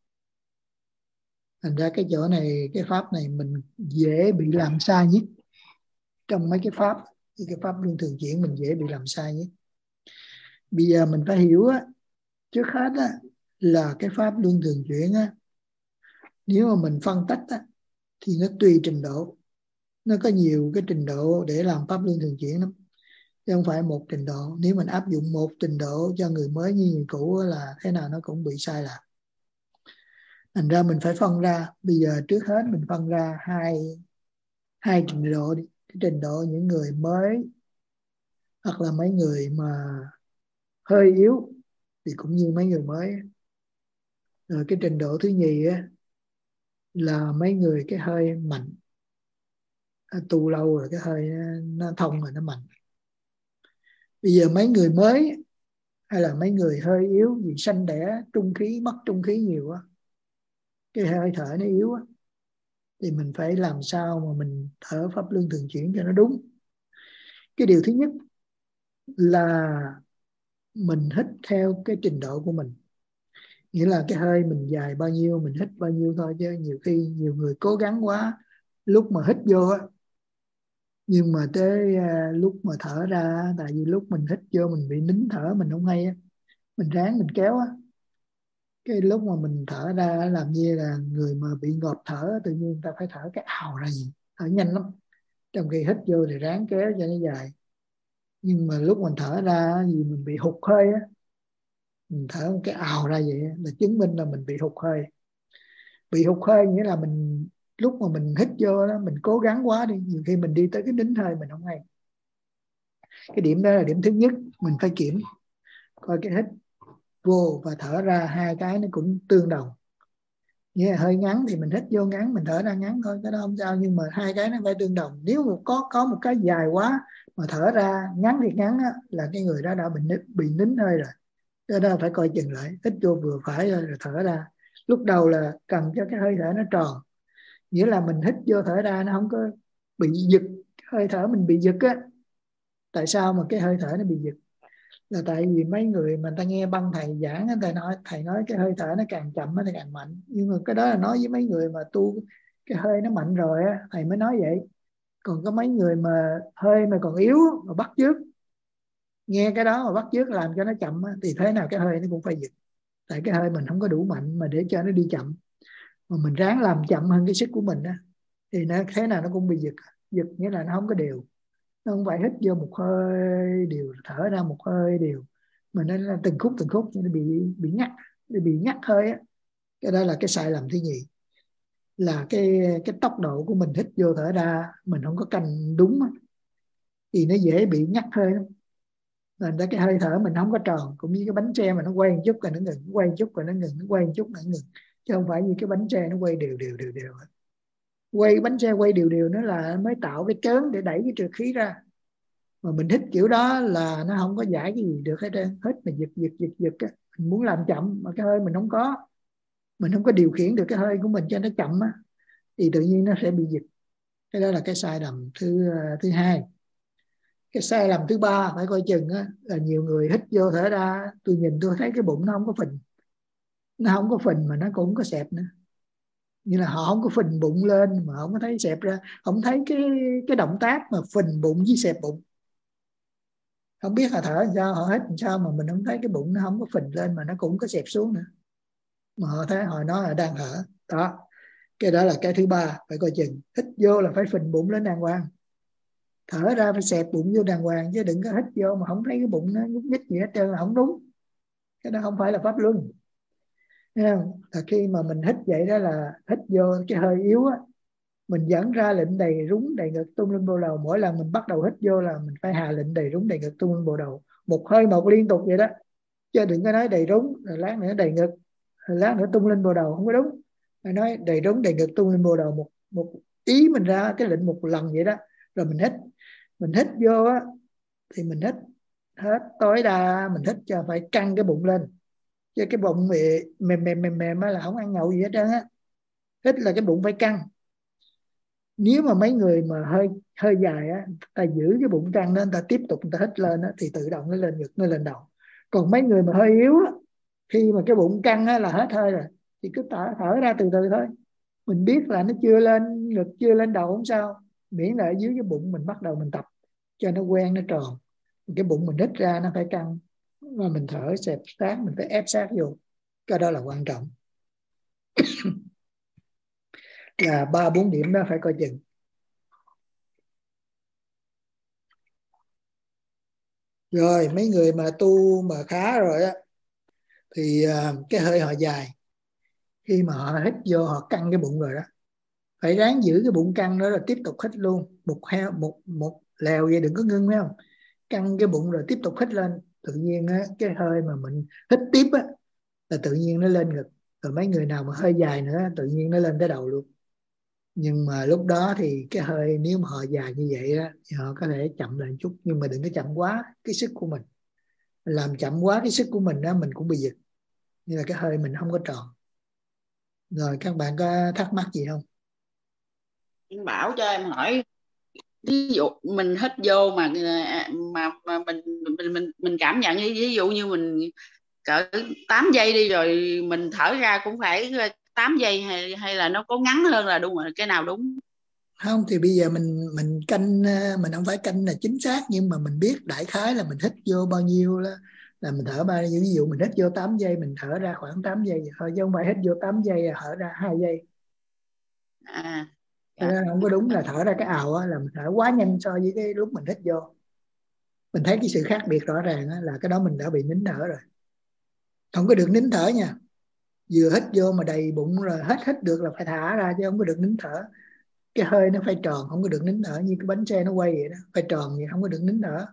Thành ra cái chỗ này, cái pháp này mình dễ bị làm sai nhất. Trong mấy cái pháp thì cái pháp luân thường chuyển mình dễ bị làm sai nhất. Bây giờ mình phải hiểu á, trước hết á, là cái pháp luân thường chuyển á, nếu mà mình phân tách á, thì nó tùy trình độ. Nó có nhiều cái trình độ để làm pháp luân thường chuyển lắm, chứ không phải một trình độ. Nếu mình áp dụng một trình độ cho người mới như người cũ là thế nào nó cũng bị sai lạc. Thành ra mình phải phân ra. Bây giờ trước hết mình phân ra hai trình độ đi. Cái trình độ những người mới hoặc là mấy người mà hơi yếu thì cũng như mấy người mới. Rồi cái trình độ thứ nhì á, là mấy người cái hơi mạnh, tu lâu rồi cái hơi nó thông rồi nó mạnh. Bây giờ mấy người mới hay là mấy người hơi yếu vì sanh đẻ trung khí, mất trung khí nhiều á, cái hơi thở nó yếu á, thì mình phải làm sao mà mình thở pháp luân thường chuyển cho nó đúng. Cái điều thứ nhất là mình hít theo cái trình độ của mình. Nghĩa là cái hơi mình dài bao nhiêu mình hít bao nhiêu thôi, chứ nhiều khi nhiều người cố gắng quá, lúc mà hít vô á, nhưng mà tới lúc mà thở ra, tại vì lúc mình hít vô mình bị nín thở mình không hay á, mình ráng mình kéo á, cái lúc mà mình thở ra làm như là người mà bị ngộp thở, tự nhiên ta phải thở cái ào ra gì, thở nhanh lắm, trong khi hít vô thì ráng kéo cho nó dài. Nhưng mà lúc mình thở ra vì mình bị hụt hơi á, mình thở một cái ào ra vậy là chứng minh là mình bị hụt hơi. Bị hụt hơi nghĩa là mình lúc mà mình hít vô đó mình cố gắng quá đi, nhiều khi mình đi tới cái nín hơi mình không hay. Cái điểm đó là điểm thứ nhất, mình phải kiểm coi cái hít vô và thở ra hai cái nó cũng tương đồng. Nghĩa là hơi ngắn thì mình hít vô ngắn, mình thở ra ngắn thôi, cái đó không sao, nhưng mà hai cái nó phải tương đồng. Nếu mà có một cái dài quá mà thở ra ngắn thì ngắn á, là cái người đó đã bị nín hơi rồi. Cái đó phải coi chừng lại, hít vô vừa phải rồi thở ra. Lúc đầu là cần cho cái hơi thở nó tròn, nghĩa là mình hít vô thở ra nó không có bị giật. Hơi thở mình bị giật á, tại sao mà cái hơi thở nó bị giật? Là tại vì mấy người mà ta nghe băng thầy giảng, thầy nói cái hơi thở nó càng chậm nó càng mạnh. Nhưng mà cái đó là nói với mấy người mà tu cái hơi nó mạnh rồi á, thầy mới nói vậy. Còn có mấy người mà hơi mà còn yếu mà bắt chước, nghe cái đó mà bắt chước làm cho nó chậm á, thì thế nào cái hơi nó cũng phải giật. Tại cái hơi mình không có đủ mạnh mà để cho nó đi chậm, mà mình ráng làm chậm hơn cái sức của mình á, thì nó thế nào nó cũng bị giật. Giật nghĩa là nó không có đều, nó không phải hít vô một hơi đều, thở ra một hơi đều, mà nó là từng khúc nó bị ngắt hơi á. Cái đó là cái sai lầm thứ nhì, là cái tốc độ của mình hít vô thở ra mình không có canh đúng á, thì nó dễ bị ngắt hơi lắm. Nên cái hơi thở mình không có tròn, cũng như cái bánh xe mà nó quay một chút rồi nó ngừng, quay một chút rồi nó ngừng, nó quay một chút rồi nó ngừng, chứ không phải như cái bánh xe nó quay đều. Quay bánh xe quay đều nó là mới tạo cái cớn để đẩy cái trượt khí ra, mà mình hít kiểu đó là nó không có giải cái gì được hết trơn. Hít mà giật á. Mình muốn làm chậm mà cái hơi mình không có điều khiển được cái hơi của mình cho nó chậm á, thì tự nhiên nó sẽ bị giật. Cái đó là cái sai lầm thứ hai. Cái sai lầm thứ ba phải coi chừng á, là nhiều người hít vô thở ra, tôi nhìn tôi thấy cái bụng nó không có phình, mà nó cũng không có xẹp nữa. Như là họ không có phình bụng lên mà không có thấy xẹp ra, không thấy cái động tác mà phình bụng với xẹp bụng. Không biết họ thở làm sao, họ hít làm sao mà mình không thấy cái bụng nó không có phình lên mà nó cũng có xẹp xuống nữa, mà họ thấy họ nói là đang thở đó. Cái đó là cái thứ ba phải coi chừng. Hít vô là phải phình bụng lên đàng hoàng, thở ra phải xẹp bụng vô đàng hoàng, chứ đừng có hít vô mà không thấy cái bụng nó nhúc nhích gì hết trơn là không đúng. Cái đó không phải là pháp luân. Thấy không? Là khi mà mình hít vậy đó là hít vô cái hơi yếu á, mình dẫn ra lệnh đầy rúng đầy ngực tung lên bộ đầu. Mỗi lần mình bắt đầu hít vô là mình phải hạ lệnh đầy rúng đầy ngực tung lên bộ đầu, một hơi một liên tục vậy đó, chứ đừng có nói đầy rúng rồi lát nữa đầy ngực rồi lát nữa tung lên bộ đầu, không có đúng. Phải nói đầy rúng đầy ngực tung lên bộ đầu, một ý mình ra cái lệnh một lần vậy đó. Rồi mình hít vô á thì mình hít hết tối đa, mình hít cho phải căng cái bụng lên, chứ cái bụng bị mềm là không ăn nhậu gì hết trơn á. Hít là cái bụng phải căng. Nếu mà mấy người mà hơi dài á, ta giữ cái bụng căng nên ta tiếp tục ta hít lên á, thì tự động nó lên ngực, nó lên đầu. Còn mấy người mà hơi yếu á, khi mà cái bụng căng á là hết hơi rồi, thì cứ thở ra từ từ thôi. Mình biết là nó chưa lên ngực chưa lên đầu không sao, miễn là ở dưới cái bụng mình bắt đầu mình tập cho nó quen, nó tròn. Cái bụng mình hít ra nó phải căng, mà mình thở xẹp sát, mình phải ép sát vô, cái đó là quan trọng. Là 3-4 điểm đó phải coi chừng. Rồi mấy người mà tu mà khá rồi á thì cái hơi họ dài, khi mà họ hít vô họ căng cái bụng rồi đó, phải ráng giữ cái bụng căng đó, là tiếp tục hít luôn một lèo vậy, đừng có ngưng, phải không? Căng cái bụng rồi tiếp tục hít lên, tự nhiên á, cái hơi mà mình hít tiếp á là tự nhiên nó lên ngực. Rồi mấy người nào mà hơi dài nữa tự nhiên nó lên tới đầu luôn. Nhưng mà lúc đó thì cái hơi nếu mà họ dài như vậy á thì họ có thể chậm lại một chút, nhưng mà đừng có chậm quá cái sức của mình. Làm chậm quá cái sức của mình đó mình cũng bị giật, như là cái hơi mình không có tròn. Rồi các bạn có thắc mắc gì không? Anh Bảo cho em hỏi, ví dụ mình hít vô mà mình cảm nhận, ví dụ như mình cỡ 8 giây đi, rồi mình thở ra cũng phải 8 giây hay là nó có ngắn hơn là đúng rồi, cái nào đúng? Không, thì bây giờ mình canh, mình không phải canh là chính xác, nhưng mà mình biết đại khái là mình hít vô bao nhiêu là mình thở bao nhiêu. Ví dụ mình hít vô 8 giây mình thở ra khoảng 8 giây thôi, chứ không phải hít vô 8 giây là thở ra 2 giây. Cho nên không có đúng là thở ra cái ào á, là mình thở quá nhanh so với cái lúc mình hít vô. Mình thấy cái sự khác biệt rõ ràng á, là cái đó mình đã bị nín thở rồi. Không có được nín thở nha. Vừa hít vô mà đầy bụng rồi hít được là phải thả ra, chứ không có được nín thở. Cái hơi nó phải tròn, không có được nín thở, như cái bánh xe nó quay vậy đó, phải tròn vậy, không có được nín thở.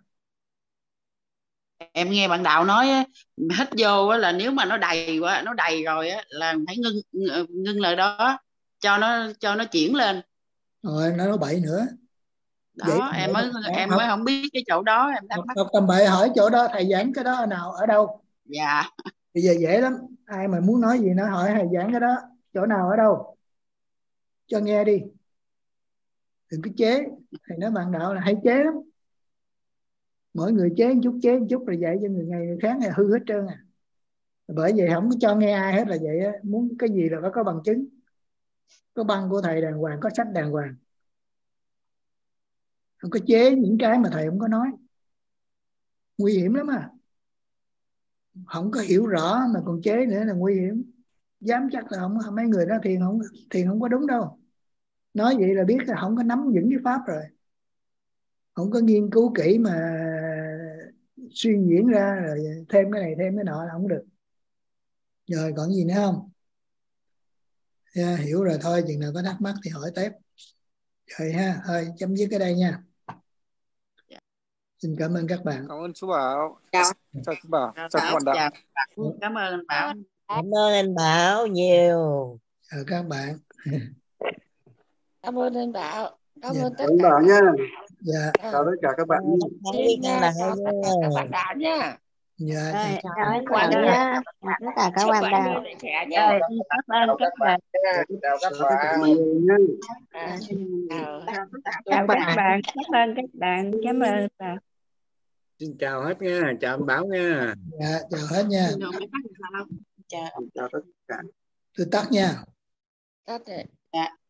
Em nghe bạn Đạo nói hít vô là nếu mà nó đầy quá, nó đầy rồi á là phải ngưng lời đó cho nó chuyển lên. Rồi nó bậy nữa. Đó Vậy em mới không biết cái chỗ đó, em thắc mắc. Tầm bậy hỏi chỗ đó thầy giảng cái đó nào ở đâu? Dạ. Bây giờ dễ lắm, ai mà muốn nói gì nó hỏi thầy giảng cái đó chỗ nào ở đâu cho nghe đi, đừng có chế. Thầy nói bạn Đạo là hay chế lắm, mỗi người chế một chút rồi dạy cho người này người khác là hư hết trơn à. Bởi vậy không có cho nghe ai hết là vậy á. Muốn cái gì là phải có bằng chứng, có băng của thầy đàng hoàng, có sách đàng hoàng, không có chế những cái mà thầy không có nói, nguy hiểm lắm à. Không có hiểu rõ mà còn chế nữa là nguy hiểm. Dám chắc là không, mấy người đó thiền không có đúng đâu. Nói vậy là biết là không có nắm vững cái pháp rồi, không có nghiên cứu kỹ mà suy diễn ra rồi thêm cái này thêm cái nọ là không được. Rồi còn gì nữa không? Hiểu rồi thôi, chừng nào có thắc mắc thì hỏi tiếp. Rồi ha, thôi chấm dứt ở đây nha. Xin cảm ơn các bạn. Cảm ơn chú Bảo. Chào chú Bảo. Chào các bạn Đạo. Cảm ơn anh Bảo. Cảm ơn anh Bảo nhiều. Chào các bạn. Cảm ơn anh Bảo. Cảm ơn tất cả cả. nha. Dạ. Chào tất cả các bạn. Chào tất cả các bạn nha. Dạ. Chào anh Bảo nha. Chào tất cả các bạn Đạo. Cảm ơn các bạn. Chào các bạn. Chào các bạn. Cảm ơn các bạn. Cảm ơn bạn. Xin chào hết nha, chào anh Bảo nha. Dạ, chào hết nha. Chào tất cả. Tôi tắt nha. Tắt rồi. Dạ.